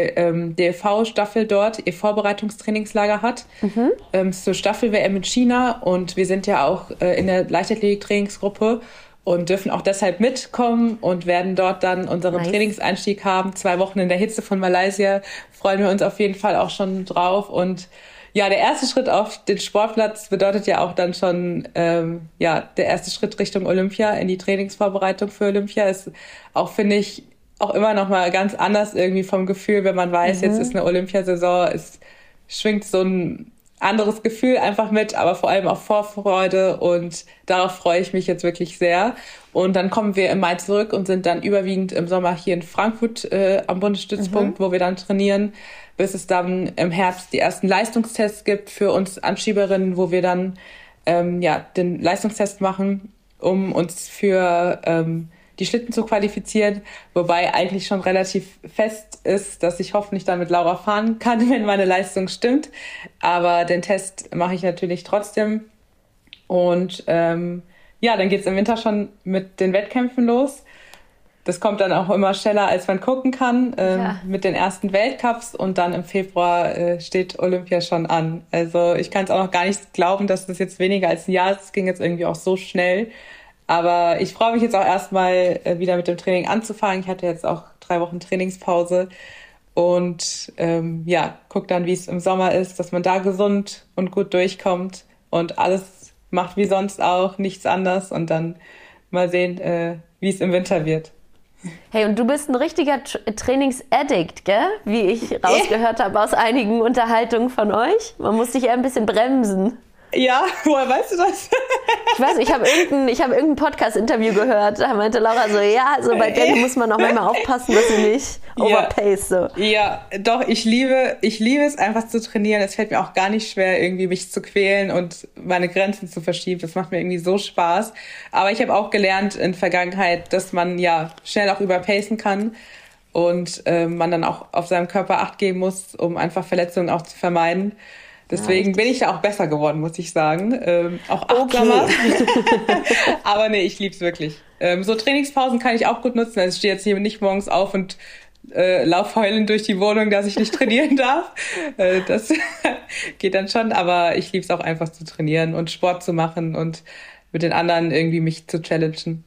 DLV-Staffel dort ihr Vorbereitungstrainingslager hat zur Staffel-WM in China und wir sind ja auch in der Leichtathletik-Trainingsgruppe und dürfen auch deshalb mitkommen und werden dort dann unseren Trainingseinstieg haben. 2 Wochen in der Hitze von Malaysia. Freuen wir uns auf jeden Fall auch schon drauf. Und ja, der erste Schritt auf den Sportplatz bedeutet ja auch dann schon, der erste Schritt Richtung Olympia, in die Trainingsvorbereitung für Olympia ist auch, finde ich, auch immer noch mal ganz anders irgendwie vom Gefühl, wenn man weiß, jetzt ist eine Olympiasaison, es schwingt so ein anderes Gefühl einfach mit, aber vor allem auch Vorfreude und darauf freue ich mich jetzt wirklich sehr. Und dann kommen wir im Mai zurück und sind dann überwiegend im Sommer hier in Frankfurt am Bundesstützpunkt, wo wir dann trainieren, bis es dann im Herbst die ersten Leistungstests gibt für uns Anschieberinnen, wo wir dann den Leistungstest machen, um uns für die Schlitten zu qualifizieren, wobei eigentlich schon relativ fest ist, dass ich hoffentlich dann mit Laura fahren kann, wenn meine Leistung stimmt. Aber den Test mache ich natürlich trotzdem. Und dann geht's im Winter schon mit den Wettkämpfen los. Das kommt dann auch immer schneller, als man gucken kann, mit den ersten Weltcups. Und dann im Februar steht Olympia schon an. Also ich kann es auch noch gar nicht glauben, dass das jetzt weniger als ein Jahr ist. Es ging jetzt irgendwie auch so schnell. Aber ich freue mich jetzt auch erstmal wieder mit dem Training anzufangen. Ich hatte jetzt auch 3 Wochen Trainingspause und guck dann, wie es im Sommer ist, dass man da gesund und gut durchkommt und alles macht wie sonst auch, nichts anders und dann mal sehen, wie es im Winter wird. Hey, und du bist ein richtiger Trainingsaddict, gell? Wie ich rausgehört habe aus einigen Unterhaltungen von euch. Man muss dich eher ein bisschen bremsen. Ja, woher weißt du das? Ich weiß, ich habe irgendein Podcast-Interview gehört, da meinte Laura so, bei Danny muss man auch manchmal aufpassen, dass sie nicht overpace. So. Ja, doch, ich liebe es einfach zu trainieren. Es fällt mir auch gar nicht schwer, irgendwie mich zu quälen und meine Grenzen zu verschieben. Das macht mir irgendwie so Spaß. Aber ich habe auch gelernt in der Vergangenheit, dass man schnell auch überpacen kann und man dann auch auf seinem Körper Acht geben muss, um einfach Verletzungen auch zu vermeiden. Deswegen bin ich da auch besser geworden, muss ich sagen. Auch achtsamer. Okay. Aber nee, ich lieb's wirklich. So Trainingspausen kann ich auch gut nutzen. Also ich stehe jetzt hier nicht morgens auf und lauf heulend durch die Wohnung, dass ich nicht trainieren darf. Das geht dann schon, aber ich lieb's auch einfach zu trainieren und Sport zu machen und mit den anderen irgendwie mich zu challengen.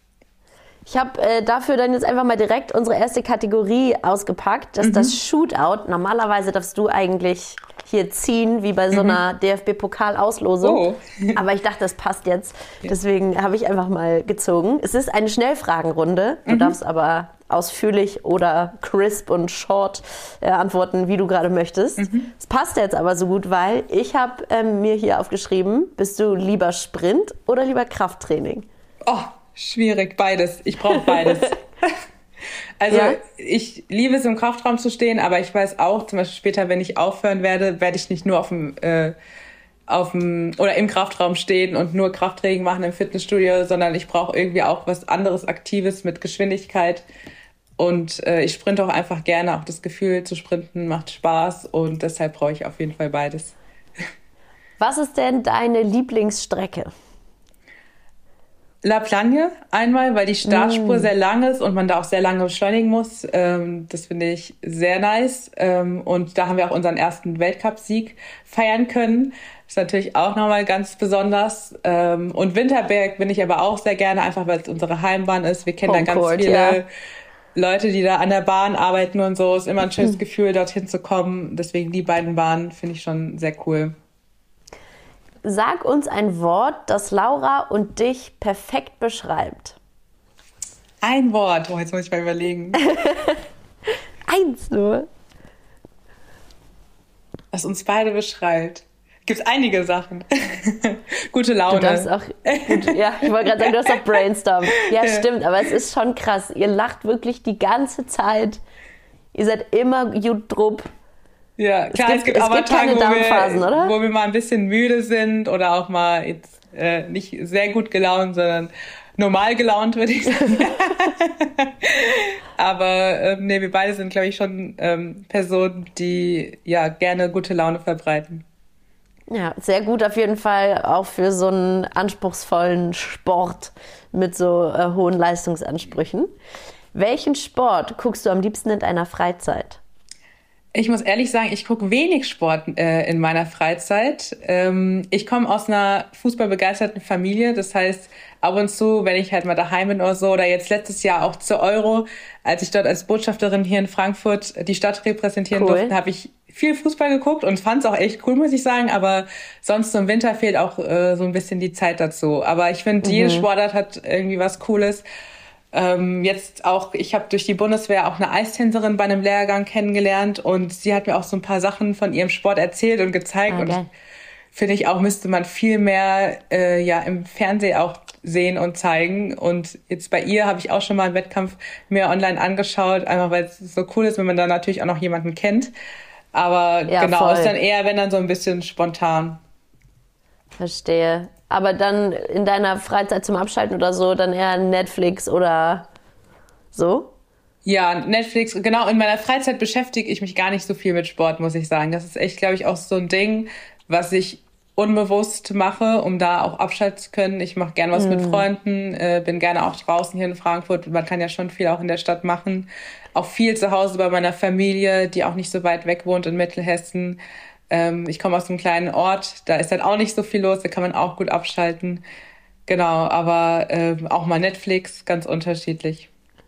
Ich habe dafür dann jetzt einfach mal direkt unsere erste Kategorie ausgepackt. Das ist das Shootout. Normalerweise darfst du eigentlich hier ziehen, wie bei so einer DFB-Pokal-Auslosung. Oh. Aber ich dachte, das passt jetzt. Deswegen habe ich einfach mal gezogen. Es ist eine Schnellfragenrunde. Du darfst aber ausführlich oder crisp und short antworten, wie du gerade möchtest. Es passt jetzt aber so gut, weil ich habe mir hier aufgeschrieben, bist du lieber Sprint oder lieber Krafttraining? Oh, schwierig, beides. Ich brauche beides. Also ich liebe es, im Kraftraum zu stehen, aber ich weiß auch, zum Beispiel später, wenn ich aufhören werde ich nicht nur im Kraftraum stehen und nur Krafttraining machen im Fitnessstudio, sondern ich brauche irgendwie auch was anderes, Aktives mit Geschwindigkeit. Und ich sprinte auch einfach gerne. Auch das Gefühl zu sprinten macht Spaß und deshalb brauche ich auf jeden Fall beides. Was ist denn deine Lieblingsstrecke? La Plagne einmal, weil die Startspur sehr lang ist und man da auch sehr lange beschleunigen muss. Das finde ich sehr nice. Und da haben wir auch unseren ersten Weltcup-Sieg feiern können. Das ist natürlich auch nochmal ganz besonders. Und Winterberg bin ich aber auch sehr gerne, einfach weil es unsere Heimbahn ist. Wir kennen da ganz viele Leute, die da an der Bahn arbeiten und so. Ist immer ein schönes Gefühl, dorthin zu kommen. Deswegen die beiden Bahnen finde ich schon sehr cool. Sag uns ein Wort, das Laura und dich perfekt beschreibt. Ein Wort. Oh, jetzt muss ich mal überlegen. Eins nur. Was uns beide beschreibt. Gibt einige Sachen. Gute Laune. Du darfst auch, ich wollte gerade sagen, du hast auch Brainstorm. Ja, stimmt, aber es ist schon krass. Ihr lacht wirklich die ganze Zeit. Ihr seid immer gut drupp. Ja, klar, es gibt aber Tage, wo wir mal ein bisschen müde sind oder auch mal jetzt nicht sehr gut gelaunt, sondern normal gelaunt, würde ich sagen. Aber wir beide sind, glaube ich, schon Personen, die gerne gute Laune verbreiten. Ja, sehr gut auf jeden Fall, auch für so einen anspruchsvollen Sport mit so hohen Leistungsansprüchen. Welchen Sport guckst du am liebsten in deiner Freizeit? Ich muss ehrlich sagen, ich gucke wenig Sport in meiner Freizeit. Ich komme aus einer fußballbegeisterten Familie. Das heißt, ab und zu, wenn ich halt mal daheim bin oder so, oder jetzt letztes Jahr auch zur Euro, als ich dort als Botschafterin hier in Frankfurt die Stadt repräsentieren durfte, habe ich viel Fußball geguckt und fand es auch echt cool, muss ich sagen. Aber sonst im Winter fehlt auch so ein bisschen die Zeit dazu. Aber ich finde, jede Sportart hat irgendwie was Cooles. Jetzt auch, ich habe durch die Bundeswehr auch eine Eistänzerin bei einem Lehrgang kennengelernt und sie hat mir auch so ein paar Sachen von ihrem Sport erzählt und gezeigt. Okay. Und finde ich auch, müsste man viel mehr im Fernsehen auch sehen und zeigen. Und jetzt bei ihr habe ich auch schon mal einen Wettkampf mir online angeschaut, einfach weil es so cool ist, wenn man da natürlich auch noch jemanden kennt. Aber ja, genau, voll. Ist dann eher, wenn dann so ein bisschen spontan. Verstehe. Aber dann in deiner Freizeit zum Abschalten oder so, dann eher Netflix oder so? Ja, Netflix, genau. In meiner Freizeit beschäftige ich mich gar nicht so viel mit Sport, muss ich sagen. Das ist echt, glaube ich, auch so ein Ding, was ich unbewusst mache, um da auch abschalten zu können. Ich mache gerne was mit Freunden, bin gerne auch draußen hier in Frankfurt. Man kann ja schon viel auch in der Stadt machen. Auch viel zu Hause bei meiner Familie, die auch nicht so weit weg wohnt in Mittelhessen. Ich komme aus einem kleinen Ort, da ist dann auch nicht so viel los, da kann man auch gut abschalten. Genau, aber auch mal Netflix, ganz unterschiedlich.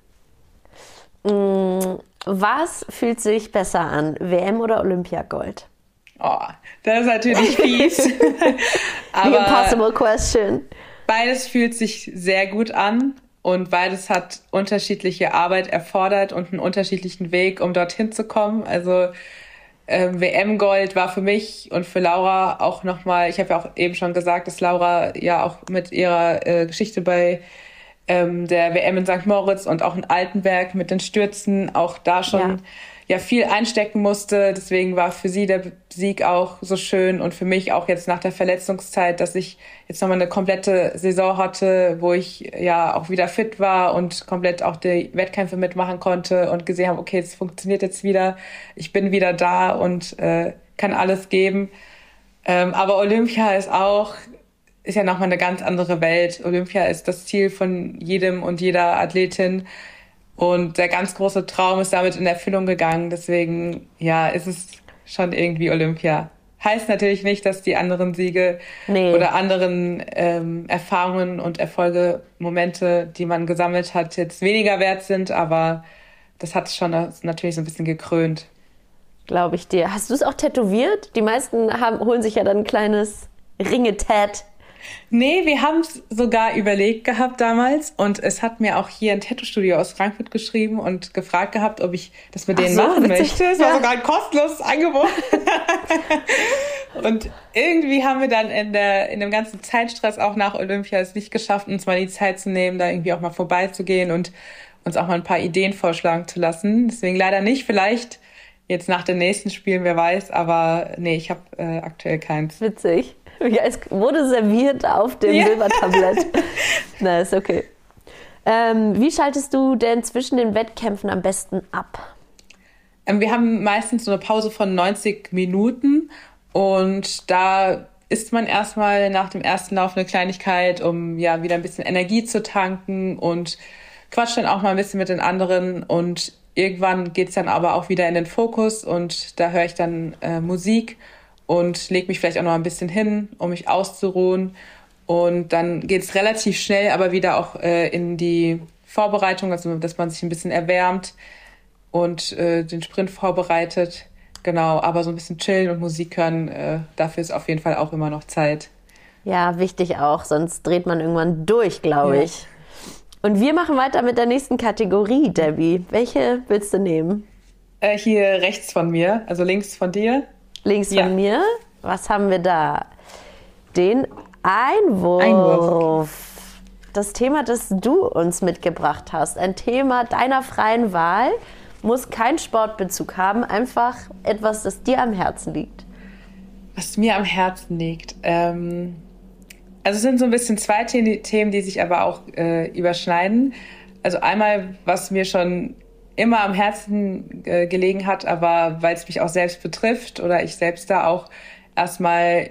Was fühlt sich besser an, WM oder Olympiagold? Oh, das ist natürlich fies. Aber the impossible question. Beides fühlt sich sehr gut an und beides hat unterschiedliche Arbeit erfordert und einen unterschiedlichen Weg, um dorthin zu kommen. Also WM-Gold war für mich und für Laura auch nochmal, ich habe ja auch eben schon gesagt, dass Laura ja auch mit ihrer Geschichte bei der WM in St. Moritz und auch in Altenberg mit den Stürzen auch da schon viel einstecken musste. Deswegen war für sie der Sieg auch so schön und für mich auch jetzt nach der Verletzungszeit, dass ich jetzt nochmal eine komplette Saison hatte, wo ich ja auch wieder fit war und komplett auch die Wettkämpfe mitmachen konnte und gesehen habe, okay, es funktioniert jetzt wieder, ich bin wieder da und kann alles geben. Aber Olympia ist ja nochmal eine ganz andere Welt. Olympia ist das Ziel von jedem und jeder Athletin. Und der ganz große Traum ist damit in Erfüllung gegangen. Deswegen, ist es schon irgendwie Olympia. Heißt natürlich nicht, dass die anderen Siege oder anderen Erfahrungen und Erfolge, Momente, die man gesammelt hat, jetzt weniger wert sind. Aber das hat es schon natürlich so ein bisschen gekrönt. Glaube ich dir. Hast du es auch tätowiert? Die meisten holen sich ja dann ein kleines Ringe-Tat. Nee, wir haben es sogar überlegt gehabt damals und es hat mir auch hier ein Tattoo-Studio aus Frankfurt geschrieben und gefragt gehabt, ob ich das mit denen machen möchte. Es war sogar ein kostenloses Angebot. Und irgendwie haben wir dann in dem ganzen Zeitstress auch nach Olympia es nicht geschafft, uns mal die Zeit zu nehmen, da irgendwie auch mal vorbeizugehen und uns auch mal ein paar Ideen vorschlagen zu lassen. Deswegen leider nicht, vielleicht jetzt nach den nächsten Spielen, wer weiß, aber nee, ich habe aktuell keins. Witzig. Ja, es wurde serviert auf dem Silbertablett. Na, ist okay. Wie schaltest du denn zwischen den Wettkämpfen am besten ab? Wir haben meistens so eine Pause von 90 Minuten und da isst man erstmal nach dem ersten Lauf eine Kleinigkeit, um wieder ein bisschen Energie zu tanken und quatscht dann auch mal ein bisschen mit den anderen und irgendwann geht's dann aber auch wieder in den Fokus und da höre ich dann Musik und lege mich vielleicht auch noch ein bisschen hin, um mich auszuruhen. Und dann geht's relativ schnell aber wieder auch in die Vorbereitung, also dass man sich ein bisschen erwärmt und den Sprint vorbereitet. Genau, aber so ein bisschen chillen und Musik hören, dafür ist auf jeden Fall auch immer noch Zeit. Ja, wichtig auch, sonst dreht man irgendwann durch, glaube ich. Und wir machen weiter mit der nächsten Kategorie, Debbie. Welche willst du nehmen? Hier rechts von mir, also links von dir. Links von mir. Was haben wir da? Den Einwurf. Das Thema, das du uns mitgebracht hast. Ein Thema deiner freien Wahl. Muss keinen Sportbezug haben. Einfach etwas, das dir am Herzen liegt. Was mir am Herzen liegt? Also es sind so ein bisschen zwei Themen, die sich aber auch überschneiden. Also einmal, was mir schon immer am Herzen gelegen hat, aber weil es mich auch selbst betrifft oder ich selbst da auch erstmal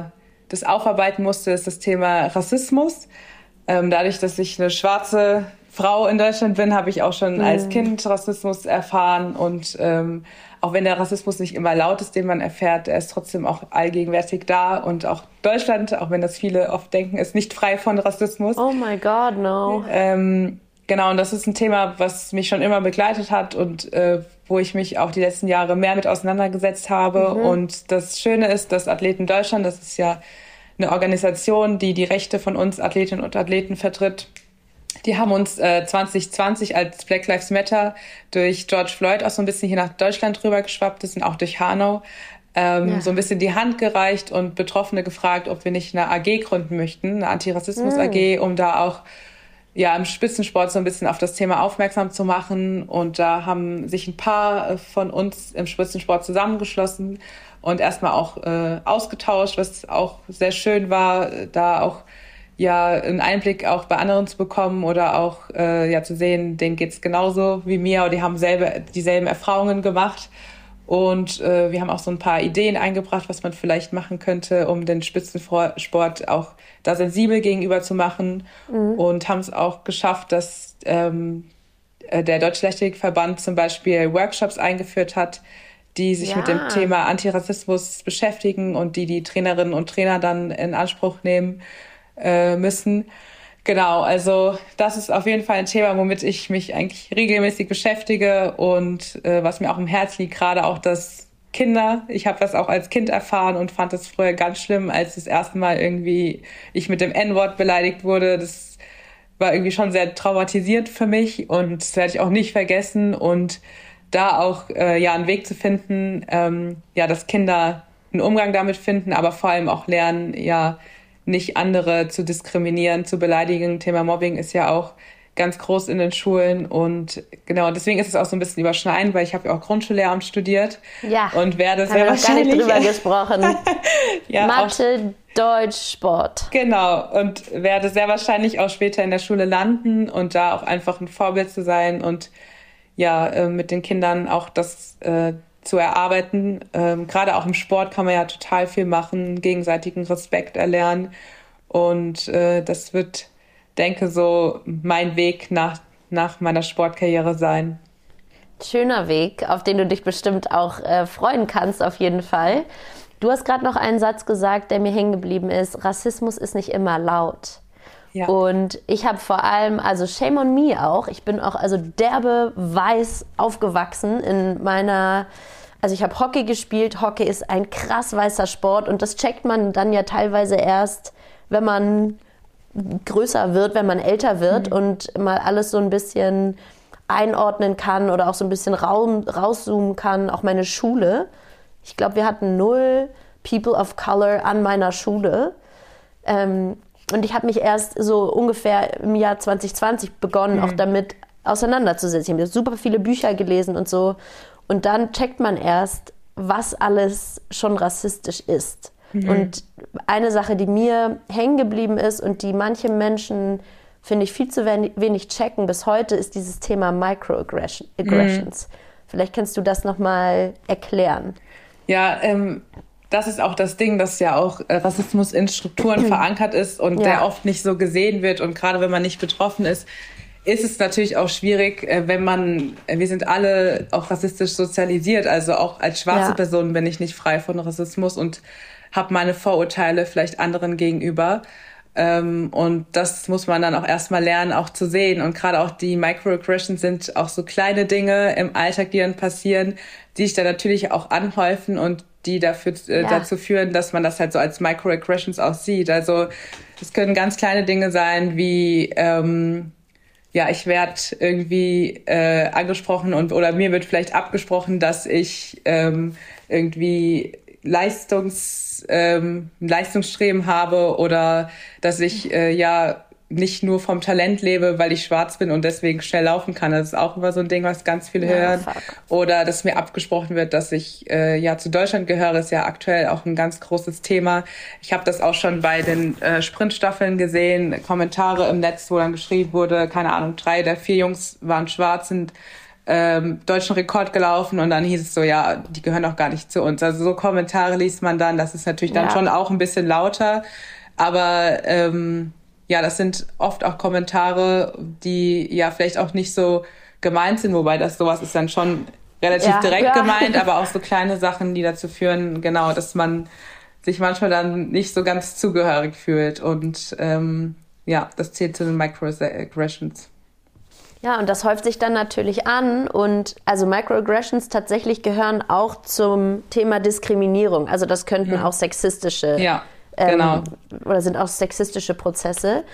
das aufarbeiten musste, ist das Thema Rassismus. Dadurch, dass ich eine schwarze Frau in Deutschland bin, habe ich auch schon als Kind Rassismus erfahren und auch wenn der Rassismus nicht immer laut ist, den man erfährt, er ist trotzdem auch allgegenwärtig da und auch Deutschland, auch wenn das viele oft denken, ist nicht frei von Rassismus. Oh my God, no. Genau, und das ist ein Thema, was mich schon immer begleitet hat und wo ich mich auch die letzten Jahre mehr mit auseinandergesetzt habe. Und das Schöne ist, dass Athleten Deutschland, das ist ja eine Organisation, die die Rechte von uns Athletinnen und Athleten vertritt, die haben uns 2020 als Black Lives Matter durch George Floyd auch so ein bisschen hier nach Deutschland rübergeschwappt ist und auch durch Hanau so ein bisschen die Hand gereicht und Betroffene gefragt, ob wir nicht eine AG gründen möchten, eine Antirassismus-AG, um da auch im Spitzensport so ein bisschen auf das Thema aufmerksam zu machen. Und da haben sich ein paar von uns im Spitzensport zusammengeschlossen und erstmal auch ausgetauscht, was auch sehr schön war, da auch einen Einblick auch bei anderen zu bekommen oder auch zu sehen, denen geht's genauso wie mir, oder die haben dieselben Erfahrungen gemacht. Und wir haben auch so ein paar Ideen eingebracht, was man vielleicht machen könnte, um den Spitzensport auch da sensibel gegenüber zu machen. Und haben es auch geschafft, dass der Deutsche Leichtathletikverband zum Beispiel Workshops eingeführt hat, die sich mit dem Thema Antirassismus beschäftigen und die Trainerinnen und Trainer dann in Anspruch nehmen müssen. Genau, also das ist auf jeden Fall ein Thema, womit ich mich eigentlich regelmäßig beschäftige und was mir auch im Herzen liegt, gerade auch das Kinder. Ich habe das auch als Kind erfahren und fand das früher ganz schlimm, als das erste Mal irgendwie ich mit dem N-Wort beleidigt wurde. Das war irgendwie schon sehr traumatisierend für mich und das werde ich auch nicht vergessen. Und da auch einen Weg zu finden, dass Kinder einen Umgang damit finden, aber vor allem auch lernen, nicht andere zu diskriminieren, zu beleidigen. Thema Mobbing ist ja auch ganz groß in den Schulen und genau, deswegen ist es auch so ein bisschen überschneidend, weil ich habe ja auch Grundschullehramt studiert und werde sehr wahrscheinlich... Gar nicht drüber gesprochen. Mathe, Deutsch, Sport. Genau, und werde sehr wahrscheinlich auch später in der Schule landen und da auch einfach ein Vorbild zu sein und mit den Kindern auch das zu erarbeiten. Gerade auch im Sport kann man ja total viel machen, gegenseitigen Respekt erlernen. Und das wird, denke so mein Weg nach meiner Sportkarriere sein. Schöner Weg, auf den du dich bestimmt auch freuen kannst, auf jeden Fall. Du hast gerade noch einen Satz gesagt, der mir hängen geblieben ist. Rassismus ist nicht immer laut. Ja. Und ich habe vor allem, also shame on me auch, ich bin auch derbe weiß aufgewachsen in meiner... Also ich habe Hockey gespielt. Hockey ist ein krass weißer Sport und das checkt man dann ja teilweise erst, wenn man größer wird, wenn man älter wird und mal alles so ein bisschen einordnen kann oder auch so ein bisschen rauszoomen kann. Auch meine Schule. Ich glaube, wir hatten 0 People of Color an meiner Schule. Und ich habe mich erst so ungefähr im Jahr 2020 begonnen, auch damit auseinanderzusetzen. Ich habe super viele Bücher gelesen und so. Und dann checkt man erst, was alles schon rassistisch ist. Und eine Sache, die mir hängen geblieben ist und die manche Menschen, finde ich, viel zu wenig checken bis heute, ist dieses Thema Microaggressions. Vielleicht kannst du das nochmal erklären. Ja, das ist auch das Ding, dass ja auch Rassismus in Strukturen verankert ist und der oft nicht so gesehen wird. Und gerade wenn man nicht betroffen ist es natürlich auch schwierig, wir sind alle auch rassistisch sozialisiert, also auch als schwarze Person bin ich nicht frei von Rassismus und habe meine Vorurteile vielleicht anderen gegenüber. Und das muss man dann auch erstmal lernen, auch zu sehen. Und gerade auch die Microaggressions sind auch so kleine Dinge im Alltag, die dann passieren, die sich dann natürlich auch anhäufen und die dazu führen, dass man das halt so als Microaggressions auch sieht. Also es können ganz kleine Dinge sein, wie ich werde irgendwie angesprochen oder mir wird vielleicht abgesprochen, dass ich irgendwie Leistungsstreben habe oder dass ich nicht nur vom Talent lebe, weil ich schwarz bin und deswegen schnell laufen kann. Das ist auch immer so ein Ding, was ganz viele hören. Fuck. Oder dass mir abgesprochen wird, dass ich zu Deutschland gehöre, ist ja aktuell auch ein ganz großes Thema. Ich habe das auch schon bei den Sprintstaffeln gesehen, Kommentare im Netz, wo dann geschrieben wurde, keine Ahnung, 3 der 4 Jungs waren schwarz, sind deutschen Rekord gelaufen und dann hieß es so, die gehören auch gar nicht zu uns. Also so Kommentare liest man dann, das ist natürlich dann schon auch ein bisschen lauter, aber ja, das sind oft auch Kommentare, die ja vielleicht auch nicht so gemeint sind, wobei sowas ist dann schon relativ direkt gemeint, aber auch so kleine Sachen, die dazu führen, genau, dass man sich manchmal dann nicht so ganz zugehörig fühlt. Und das zählt zu den Microaggressions. Ja, und das häuft sich dann natürlich an. Und also Microaggressions tatsächlich gehören auch zum Thema Diskriminierung. Also das könnten auch sexistische oder sind auch sexistische Prozesse.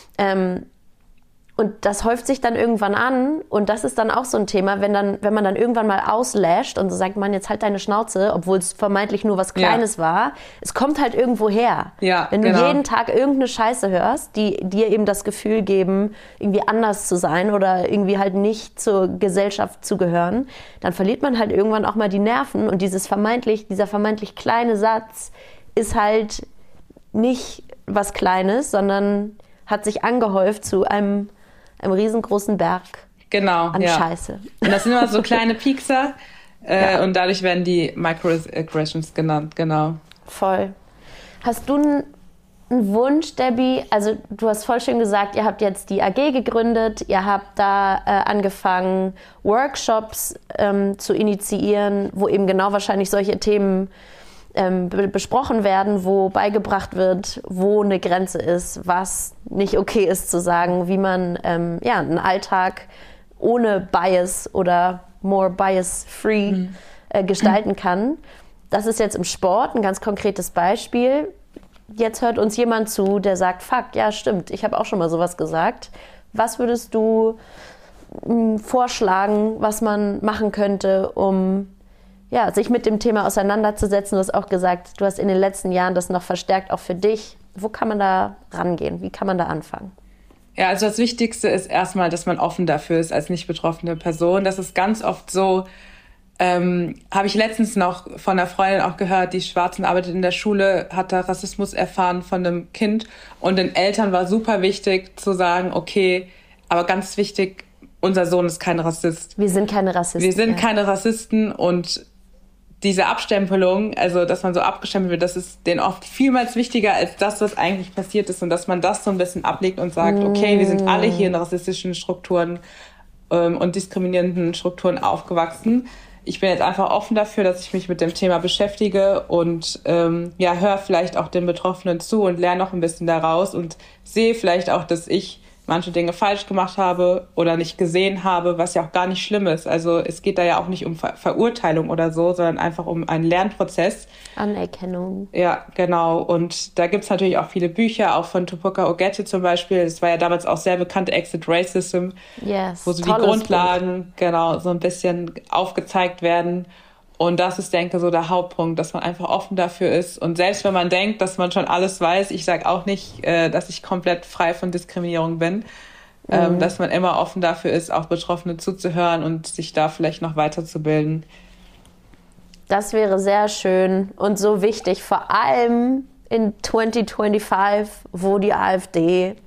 Und das häuft sich dann irgendwann an und das ist dann auch so ein Thema, wenn man dann irgendwann mal auslasht und so sagt, man, jetzt halt deine Schnauze, obwohl es vermeintlich nur was Kleines war. Es kommt halt irgendwo her. Ja, wenn du jeden Tag irgendeine Scheiße hörst, die dir eben das Gefühl geben, irgendwie anders zu sein oder irgendwie halt nicht zur Gesellschaft zu gehören, dann verliert man halt irgendwann auch mal die Nerven und dieser vermeintlich kleine Satz ist halt nicht was Kleines, sondern hat sich angehäuft zu einem riesengroßen Berg an Scheiße. Und das sind immer so kleine Piekser und dadurch werden die Microaggressions genannt, genau. Voll. Hast du einen Wunsch, Debbie? Also du hast voll schön gesagt, ihr habt jetzt die AG gegründet, ihr habt da angefangen, Workshops zu initiieren, wo eben genau wahrscheinlich solche Themen besprochen werden, wo beigebracht wird, wo eine Grenze ist, was nicht okay ist zu sagen, wie man einen Alltag ohne Bias oder more bias-free gestalten kann. Das ist jetzt im Sport ein ganz konkretes Beispiel. Jetzt hört uns jemand zu, der sagt, fuck, ja stimmt, ich habe auch schon mal sowas gesagt. Was würdest du vorschlagen, was man machen könnte, um sich mit dem Thema auseinanderzusetzen? Du hast auch gesagt, du hast in den letzten Jahren das noch verstärkt, auch für dich. Wo kann man da rangehen? Wie kann man da anfangen? Ja, also das Wichtigste ist erstmal, dass man offen dafür ist als nicht betroffene Person. Das ist ganz oft so, habe ich letztens noch von einer Freundin auch gehört, die Schwarzen arbeitet in der Schule, hat da Rassismus erfahren von einem Kind und den Eltern war super wichtig zu sagen, okay, aber ganz wichtig, unser Sohn ist kein Rassist. Wir sind keine Rassisten. Wir sind keine Rassisten und diese Abstempelung, also dass man so abgestempelt wird, das ist denen oft vielmals wichtiger als das, was eigentlich passiert ist und dass man das so ein bisschen ablegt und sagt, okay, wir sind alle hier in rassistischen Strukturen und diskriminierenden Strukturen aufgewachsen. Ich bin jetzt einfach offen dafür, dass ich mich mit dem Thema beschäftige und höre vielleicht auch den Betroffenen zu und lerne noch ein bisschen daraus und sehe vielleicht auch, dass ich manche Dinge falsch gemacht habe oder nicht gesehen habe, was ja auch gar nicht schlimm ist. Also es geht da ja auch nicht um Verurteilung oder so, sondern einfach um einen Lernprozess. Anerkennung. Ja, genau. Und da gibt's natürlich auch viele Bücher, auch von Tupoka Ogette zum Beispiel. Das war ja damals auch sehr bekannt, Exit Racism, wo so die Grundlagen so ein bisschen aufgezeigt werden. Und das ist, denke ich, so der Hauptpunkt, dass man einfach offen dafür ist. Und selbst wenn man denkt, dass man schon alles weiß, ich sage auch nicht, dass ich komplett frei von Diskriminierung bin, dass man immer offen dafür ist, auch Betroffene zuzuhören und sich da vielleicht noch weiterzubilden. Das wäre sehr schön und so wichtig, vor allem in 2025, wo die AfD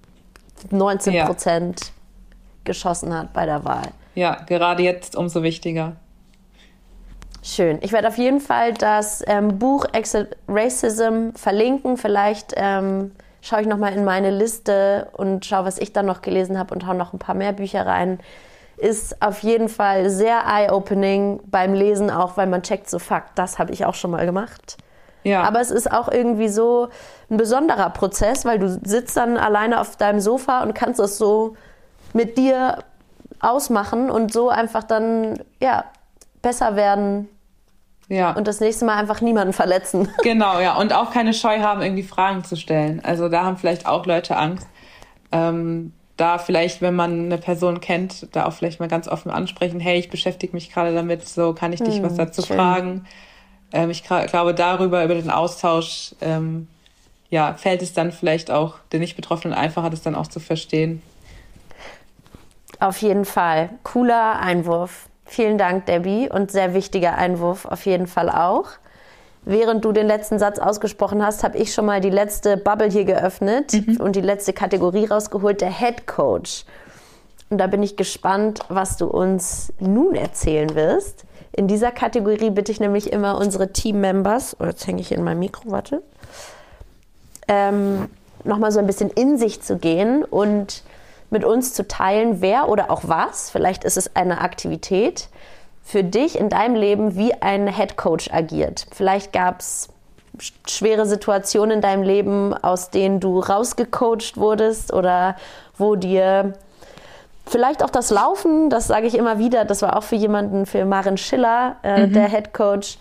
19% geschossen hat bei der Wahl. Ja, gerade jetzt umso wichtiger. Schön. Ich werde auf jeden Fall das Buch Exit Racism verlinken. Vielleicht schaue ich nochmal in meine Liste und schaue, was ich dann noch gelesen habe und hau noch ein paar mehr Bücher rein. Ist auf jeden Fall sehr eye-opening beim Lesen auch, weil man checkt so, fuck, das habe ich auch schon mal gemacht. Ja. Aber es ist auch irgendwie so ein besonderer Prozess, weil du sitzt dann alleine auf deinem Sofa und kannst das so mit dir ausmachen und so einfach dann, besser werden. Ja. Und das nächste Mal einfach niemanden verletzen. Genau, ja. Und auch keine Scheu haben, irgendwie Fragen zu stellen. Also da haben vielleicht auch Leute Angst. Da vielleicht, wenn man eine Person kennt, da auch vielleicht mal ganz offen ansprechen, hey, ich beschäftige mich gerade damit, so kann ich dich was dazu fragen. Ich glaube, über den Austausch, fällt es dann vielleicht auch den Nicht-Betroffenen einfacher, das dann auch zu verstehen. Auf jeden Fall. Cooler Einwurf. Vielen Dank, Debbie. Und sehr wichtiger Einwurf auf jeden Fall auch. Während du den letzten Satz ausgesprochen hast, habe ich schon mal die letzte Bubble hier geöffnet und die letzte Kategorie rausgeholt, der Head Coach. Und da bin ich gespannt, was du uns nun erzählen wirst. In dieser Kategorie bitte ich nämlich immer unsere Team-Members, jetzt hänge ich hier in meinem Mikro, nochmal so ein bisschen in sich zu gehen und mit uns zu teilen, wer oder auch was, vielleicht ist es eine Aktivität, für dich in deinem Leben wie ein Headcoach agiert. Vielleicht gab es schwere Situationen in deinem Leben, aus denen du rausgecoacht wurdest oder wo dir vielleicht auch das Laufen, das sage ich immer wieder, das war auch für Maren Schiller, der Headcoach,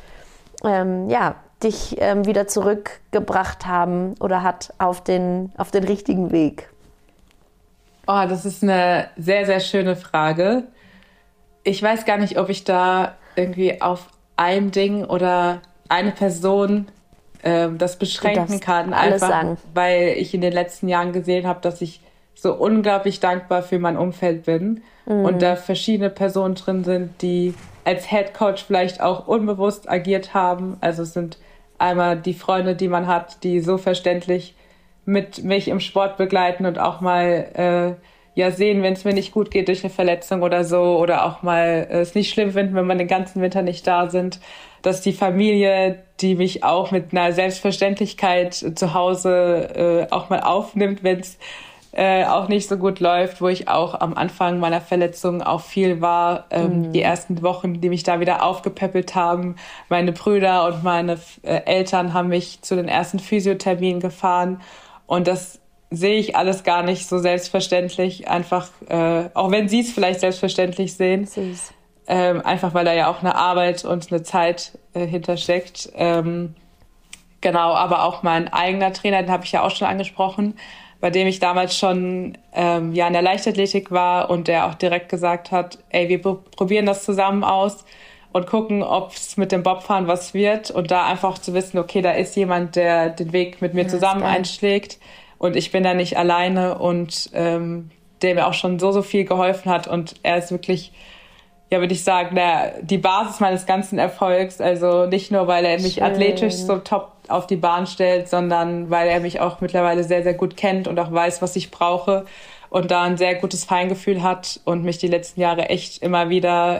dich wieder zurückgebracht haben oder hat auf den richtigen Weg. Oh, das ist eine sehr, sehr schöne Frage. Ich weiß gar nicht, ob ich da irgendwie auf ein Ding oder eine Person das beschränken kann. Alles einfach, sagen. weil ich in den letzten Jahren gesehen habe, dass ich so unglaublich dankbar für mein Umfeld bin und da verschiedene Personen drin sind, die als Headcoach vielleicht auch unbewusst agiert haben. Also es sind einmal die Freunde, die man hat, die so verständlich mit mich im Sport begleiten und auch mal sehen, wenn es mir nicht gut geht durch eine Verletzung oder so, oder auch mal es nicht schlimm finden, wenn man den ganzen Winter nicht da sind, dass die Familie, die mich auch mit einer Selbstverständlichkeit zu Hause auch mal aufnimmt, wenn es auch nicht so gut läuft, wo ich auch am Anfang meiner Verletzung auch viel war. Die ersten Wochen, die mich da wieder aufgepäppelt haben. Meine Brüder und meine Eltern haben mich zu den ersten Physiotherminen gefahren. Und das sehe ich alles gar nicht so selbstverständlich. Einfach, auch wenn sie es vielleicht selbstverständlich sehen. Einfach, weil da ja auch eine Arbeit und eine Zeit hintersteckt. Genau, aber auch mein eigener Trainer, den habe ich ja auch schon angesprochen, bei dem ich damals schon in der Leichtathletik war und der auch direkt gesagt hat, ey, wir probieren das zusammen aus und gucken, ob es mit dem Bobfahren was wird, und da einfach zu wissen, okay, da ist jemand, der den Weg mit mir zusammen einschlägt und ich bin da nicht alleine, und der mir auch schon so viel geholfen hat, und er ist wirklich, würde ich sagen, die Basis meines ganzen Erfolgs. Also nicht nur, weil er mich athletisch so top auf die Bahn stellt, sondern weil er mich auch mittlerweile sehr, sehr gut kennt und auch weiß, was ich brauche, und da ein sehr gutes Feingefühl hat und mich die letzten Jahre echt immer wieder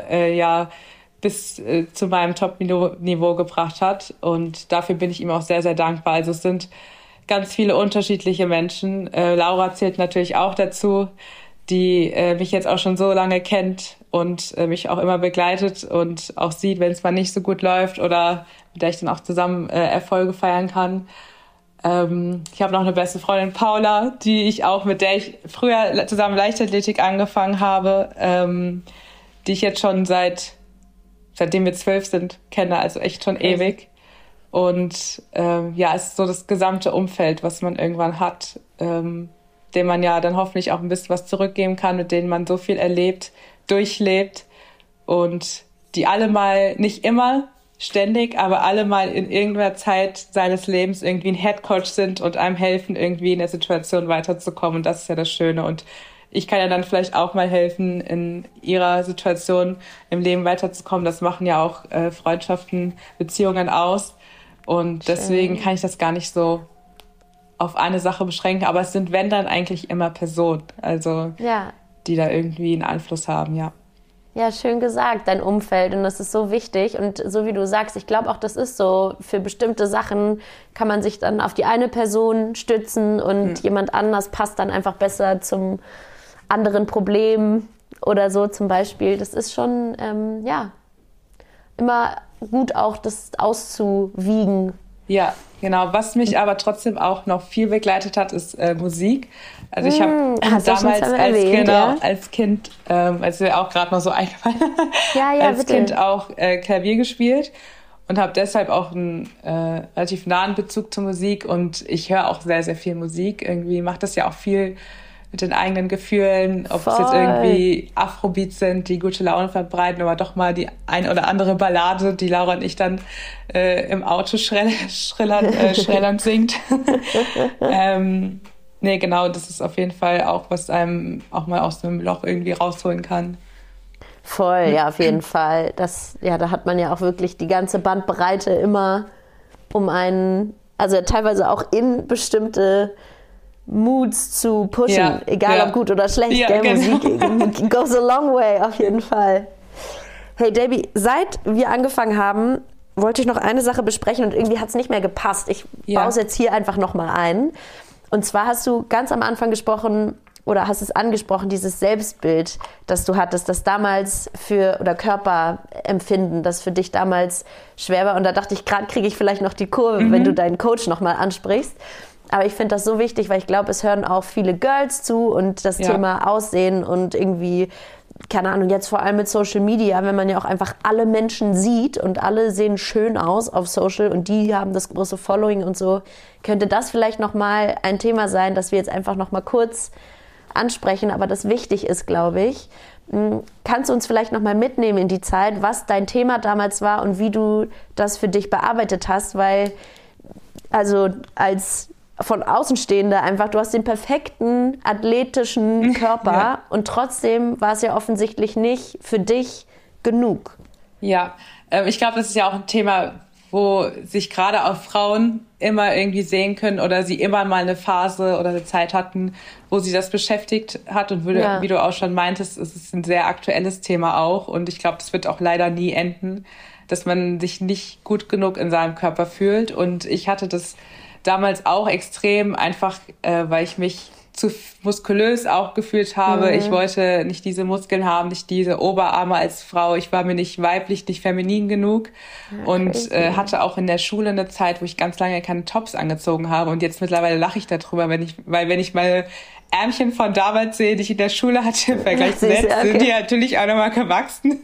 bis zu meinem Top-Niveau gebracht hat. Und dafür bin ich ihm auch sehr, sehr dankbar. Also es sind ganz viele unterschiedliche Menschen. Laura zählt natürlich auch dazu, die mich jetzt auch schon so lange kennt und mich auch immer begleitet und auch sieht, wenn es mal nicht so gut läuft, oder mit der ich dann auch zusammen Erfolge feiern kann. Ich habe noch eine beste Freundin, Paula, mit der ich früher zusammen Leichtathletik angefangen habe, die ich jetzt schon seitdem wir 12 sind, kenne, also echt schon ewig. Und es ist so das gesamte Umfeld, was man irgendwann hat, dem man ja dann hoffentlich auch ein bisschen was zurückgeben kann, mit denen man so viel erlebt, durchlebt, und die alle mal, nicht immer ständig, aber alle mal in irgendeiner Zeit seines Lebens irgendwie ein Headcoach sind und einem helfen, irgendwie in der Situation weiterzukommen. Und das ist ja das Schöne. Und ich kann ja dann vielleicht auch mal helfen, in ihrer Situation im Leben weiterzukommen. Das machen ja auch Freundschaften, Beziehungen aus. Und deswegen kann ich das gar nicht so auf eine Sache beschränken. Aber es sind, wenn dann, eigentlich immer Personen, also die da irgendwie einen Einfluss haben, ja. Ja, schön gesagt, dein Umfeld. Und das ist so wichtig. Und so wie du sagst, ich glaube auch, das ist so, für bestimmte Sachen kann man sich dann auf die eine Person stützen und jemand anders passt dann einfach besser zum anderen Problem oder so zum Beispiel. Das ist schon, immer gut auch, das auszuwiegen. Ja, genau. Was mich aber trotzdem auch noch viel begleitet hat, ist Musik. Also ich habe damals als Kind, als mir auch gerade noch so eingefallen, als Kind auch Klavier gespielt und habe deshalb auch einen relativ nahen Bezug zur Musik, und ich höre auch sehr, sehr viel Musik. Irgendwie macht das ja auch viel mit den eigenen Gefühlen, ob es jetzt irgendwie Afrobeats sind, die gute Laune verbreiten, aber doch mal die ein oder andere Ballade, die Laura und ich dann im Auto schrillern singt. Nee, genau, das ist auf jeden Fall auch, was einem auch mal aus einem Loch irgendwie rausholen kann. Voll, ja, auf jeden Fall. Da hat man ja auch wirklich die ganze Bandbreite immer um einen, also teilweise auch in bestimmte Moods zu pushen, egal ob gut oder schlecht. Ja, Musik goes a long way, auf jeden Fall. Hey Debbie, seit wir angefangen haben, wollte ich noch eine Sache besprechen und irgendwie hat es nicht mehr gepasst. Ich baue es jetzt hier einfach nochmal ein. Und zwar hast du ganz am Anfang gesprochen, oder hast es angesprochen, dieses Selbstbild, das du hattest, das damals oder Körperempfinden, das für dich damals schwer war. Und da dachte ich, gerade kriege ich vielleicht noch die Kurve, wenn du deinen Coach nochmal ansprichst. Aber ich finde das so wichtig, weil ich glaube, es hören auch viele Girls zu und das Thema Aussehen und irgendwie, keine Ahnung, jetzt vor allem mit Social Media, wenn man ja auch einfach alle Menschen sieht und alle sehen schön aus auf Social und die haben das große Following und so, könnte das vielleicht nochmal ein Thema sein, dass wir jetzt einfach nochmal kurz ansprechen, aber das wichtig ist, glaube ich. Kannst du uns vielleicht nochmal mitnehmen in die Zeit, was dein Thema damals war und wie du das für dich bearbeitet hast, weil, also als von Außenstehender einfach, du hast den perfekten athletischen Körper und trotzdem war es ja offensichtlich nicht für dich genug. Ja, ich glaube, das ist ja auch ein Thema, wo sich gerade auch Frauen immer irgendwie sehen können oder sie immer mal eine Phase oder eine Zeit hatten, wo sie das beschäftigt hat. Und wie du auch schon meintest, es ist ein sehr aktuelles Thema auch. Und ich glaube, das wird auch leider nie enden, dass man sich nicht gut genug in seinem Körper fühlt. Und ich hatte das damals auch extrem, einfach weil ich mich zu muskulös auch gefühlt habe. Ich wollte nicht diese Muskeln haben, nicht diese Oberarme als Frau. Ich war mir nicht weiblich, nicht feminin genug und hatte auch in der Schule eine Zeit, wo ich ganz lange keine Tops angezogen habe. Und jetzt mittlerweile lache ich darüber, wenn ich meine Ärmchen von damals sehe, die ich in der Schule hatte, im Vergleich zu jetzt, sind die natürlich auch nochmal gewachsen.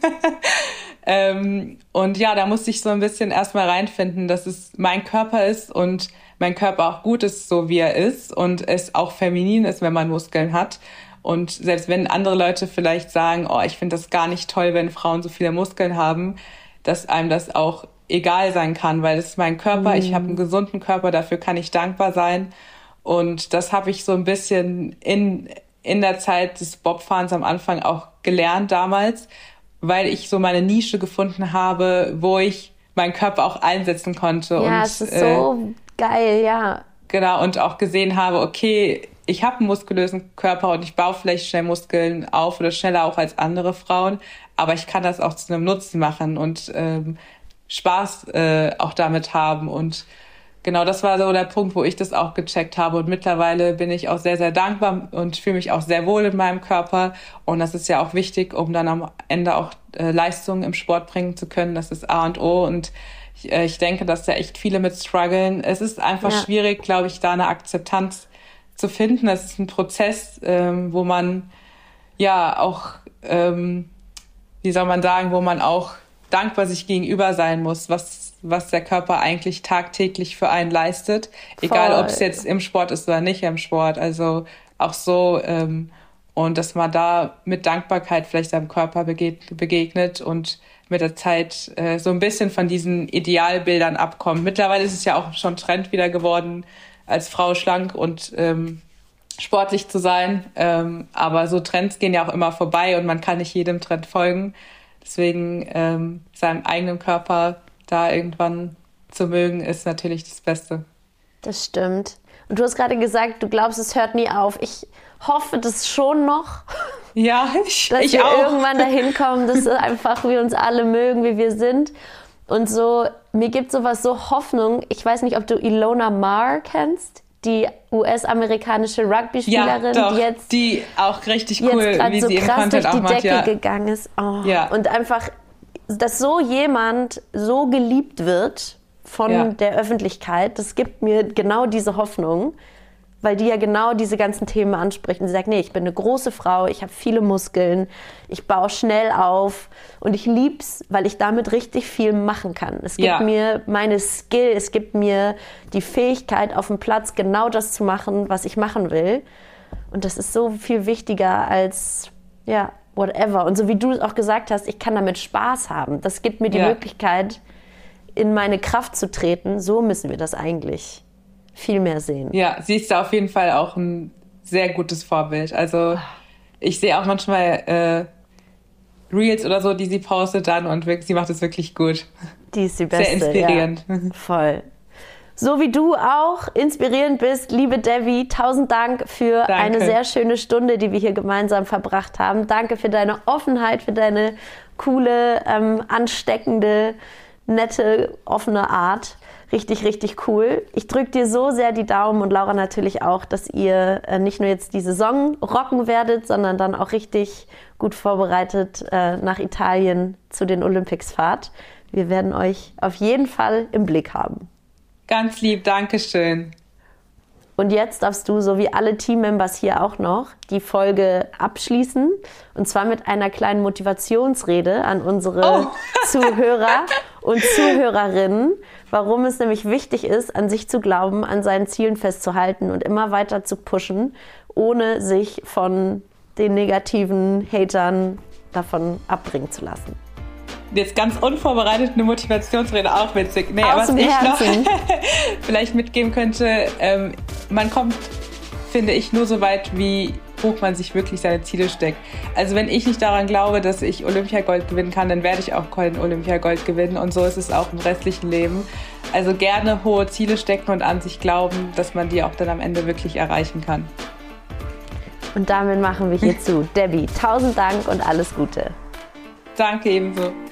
Und ja, da musste ich so ein bisschen erstmal reinfinden, dass es mein Körper ist und mein Körper auch gut ist, so wie er ist und es auch feminin ist, wenn man Muskeln hat. Und selbst wenn andere Leute vielleicht sagen, oh, ich finde das gar nicht toll, wenn Frauen so viele Muskeln haben, dass einem das auch egal sein kann, weil es ist mein Körper, ich habe einen gesunden Körper, dafür kann ich dankbar sein. Und das habe ich so ein bisschen in der Zeit des Bobfahrens am Anfang auch gelernt damals, weil ich so meine Nische gefunden habe, wo ich meinen Körper auch einsetzen konnte. Ja, es ist so geil, ja. Genau, und auch gesehen habe, okay, ich habe einen muskulösen Körper und ich baue vielleicht schnell Muskeln auf oder schneller auch als andere Frauen, aber ich kann das auch zu einem Nutzen machen und Spaß auch damit haben. Und genau, das war so der Punkt, wo ich das auch gecheckt habe. Und mittlerweile bin ich auch sehr, sehr dankbar und fühle mich auch sehr wohl in meinem Körper. Und das ist ja auch wichtig, um dann am Ende auch Leistungen im Sport bringen zu können. Das ist A und O. Und ich denke, dass da echt viele mit strugglen. Es ist einfach schwierig, glaube ich, da eine Akzeptanz zu finden. Das ist ein Prozess, wo man ja auch, wie soll man sagen, wo man auch dankbar sich gegenüber sein muss, was der Körper eigentlich tagtäglich für einen leistet. Voll. Egal, ob es jetzt im Sport ist oder nicht im Sport. Also auch so, und dass man da mit Dankbarkeit vielleicht seinem Körper begegnet und mit der Zeit so ein bisschen von diesen Idealbildern abkommt. Mittlerweile ist es ja auch schon Trend wieder geworden, als Frau schlank und sportlich zu sein. Aber so Trends gehen ja auch immer vorbei und man kann nicht jedem Trend folgen. Deswegen seinem eigenen Körper da irgendwann zu mögen, ist natürlich das Beste. Das stimmt. Und du hast gerade gesagt, du glaubst, es hört nie auf. Ich hoffe das schon noch. Ja, dass ich wir auch. irgendwann dahin kommen, dass einfach wir uns alle mögen, wie wir sind. Und so, mir gibt sowas so Hoffnung. Ich weiß nicht, ob du Ilona Maher kennst, die US-amerikanische Rugby-Spielerin, ja, die auch richtig cool, jetzt wie so sie im krass Content durch die auch macht. Decke gegangen ist. Oh. Ja. Und einfach, dass so jemand so geliebt wird von der Öffentlichkeit, das gibt mir genau diese Hoffnung, weil die ja genau diese ganzen Themen anspricht. Und sie sagt, nee, ich bin eine große Frau, ich habe viele Muskeln, ich baue schnell auf und ich lieb's, weil ich damit richtig viel machen kann. Es gibt mir meine Skill, es gibt mir die Fähigkeit, auf dem Platz genau das zu machen, was ich machen will. Und das ist so viel wichtiger als, whatever. Und so wie du es auch gesagt hast, ich kann damit Spaß haben. Das gibt mir die Möglichkeit, in meine Kraft zu treten. So müssen wir das eigentlich viel mehr sehen. Ja, sie ist da auf jeden Fall auch ein sehr gutes Vorbild. Also ich sehe auch manchmal Reels oder so, die sie postet dann und sie macht es wirklich gut. Die ist die Beste. Sehr inspirierend. Ja, voll. So wie du auch inspirierend bist, liebe Devi, 1000 Dank für eine sehr schöne Stunde, die wir hier gemeinsam verbracht haben. Danke für deine Offenheit, für deine coole, ansteckende, nette, offene Art. Richtig, richtig cool. Ich drücke dir so sehr die Daumen und Laura natürlich auch, dass ihr nicht nur jetzt die Saison rocken werdet, sondern dann auch richtig gut vorbereitet nach Italien zu den Olympics fahrt. Wir werden euch auf jeden Fall im Blick haben. Ganz lieb, Dankeschön. Und jetzt darfst du, so wie alle Teammembers hier auch noch, die Folge abschließen. Und zwar mit einer kleinen Motivationsrede an unsere Zuhörer und Zuhörerinnen, warum es nämlich wichtig ist, an sich zu glauben, an seinen Zielen festzuhalten und immer weiter zu pushen, ohne sich von den negativen Hatern davon abbringen zu lassen. Jetzt ganz unvorbereitet eine Motivationsrede, auch witzig. Nee, aus dem Herzen. Vielleicht mitgeben könnte, man kommt, finde ich, nur so weit, wie hoch man sich wirklich seine Ziele steckt. Also wenn ich nicht daran glaube, dass ich Olympiagold gewinnen kann, dann werde ich auch kein Olympiagold gewinnen und so ist es auch im restlichen Leben. Also gerne hohe Ziele stecken und an sich glauben, dass man die auch dann am Ende wirklich erreichen kann. Und damit machen wir hier zu. Debbie, 1000 Dank und alles Gute. Danke ebenso.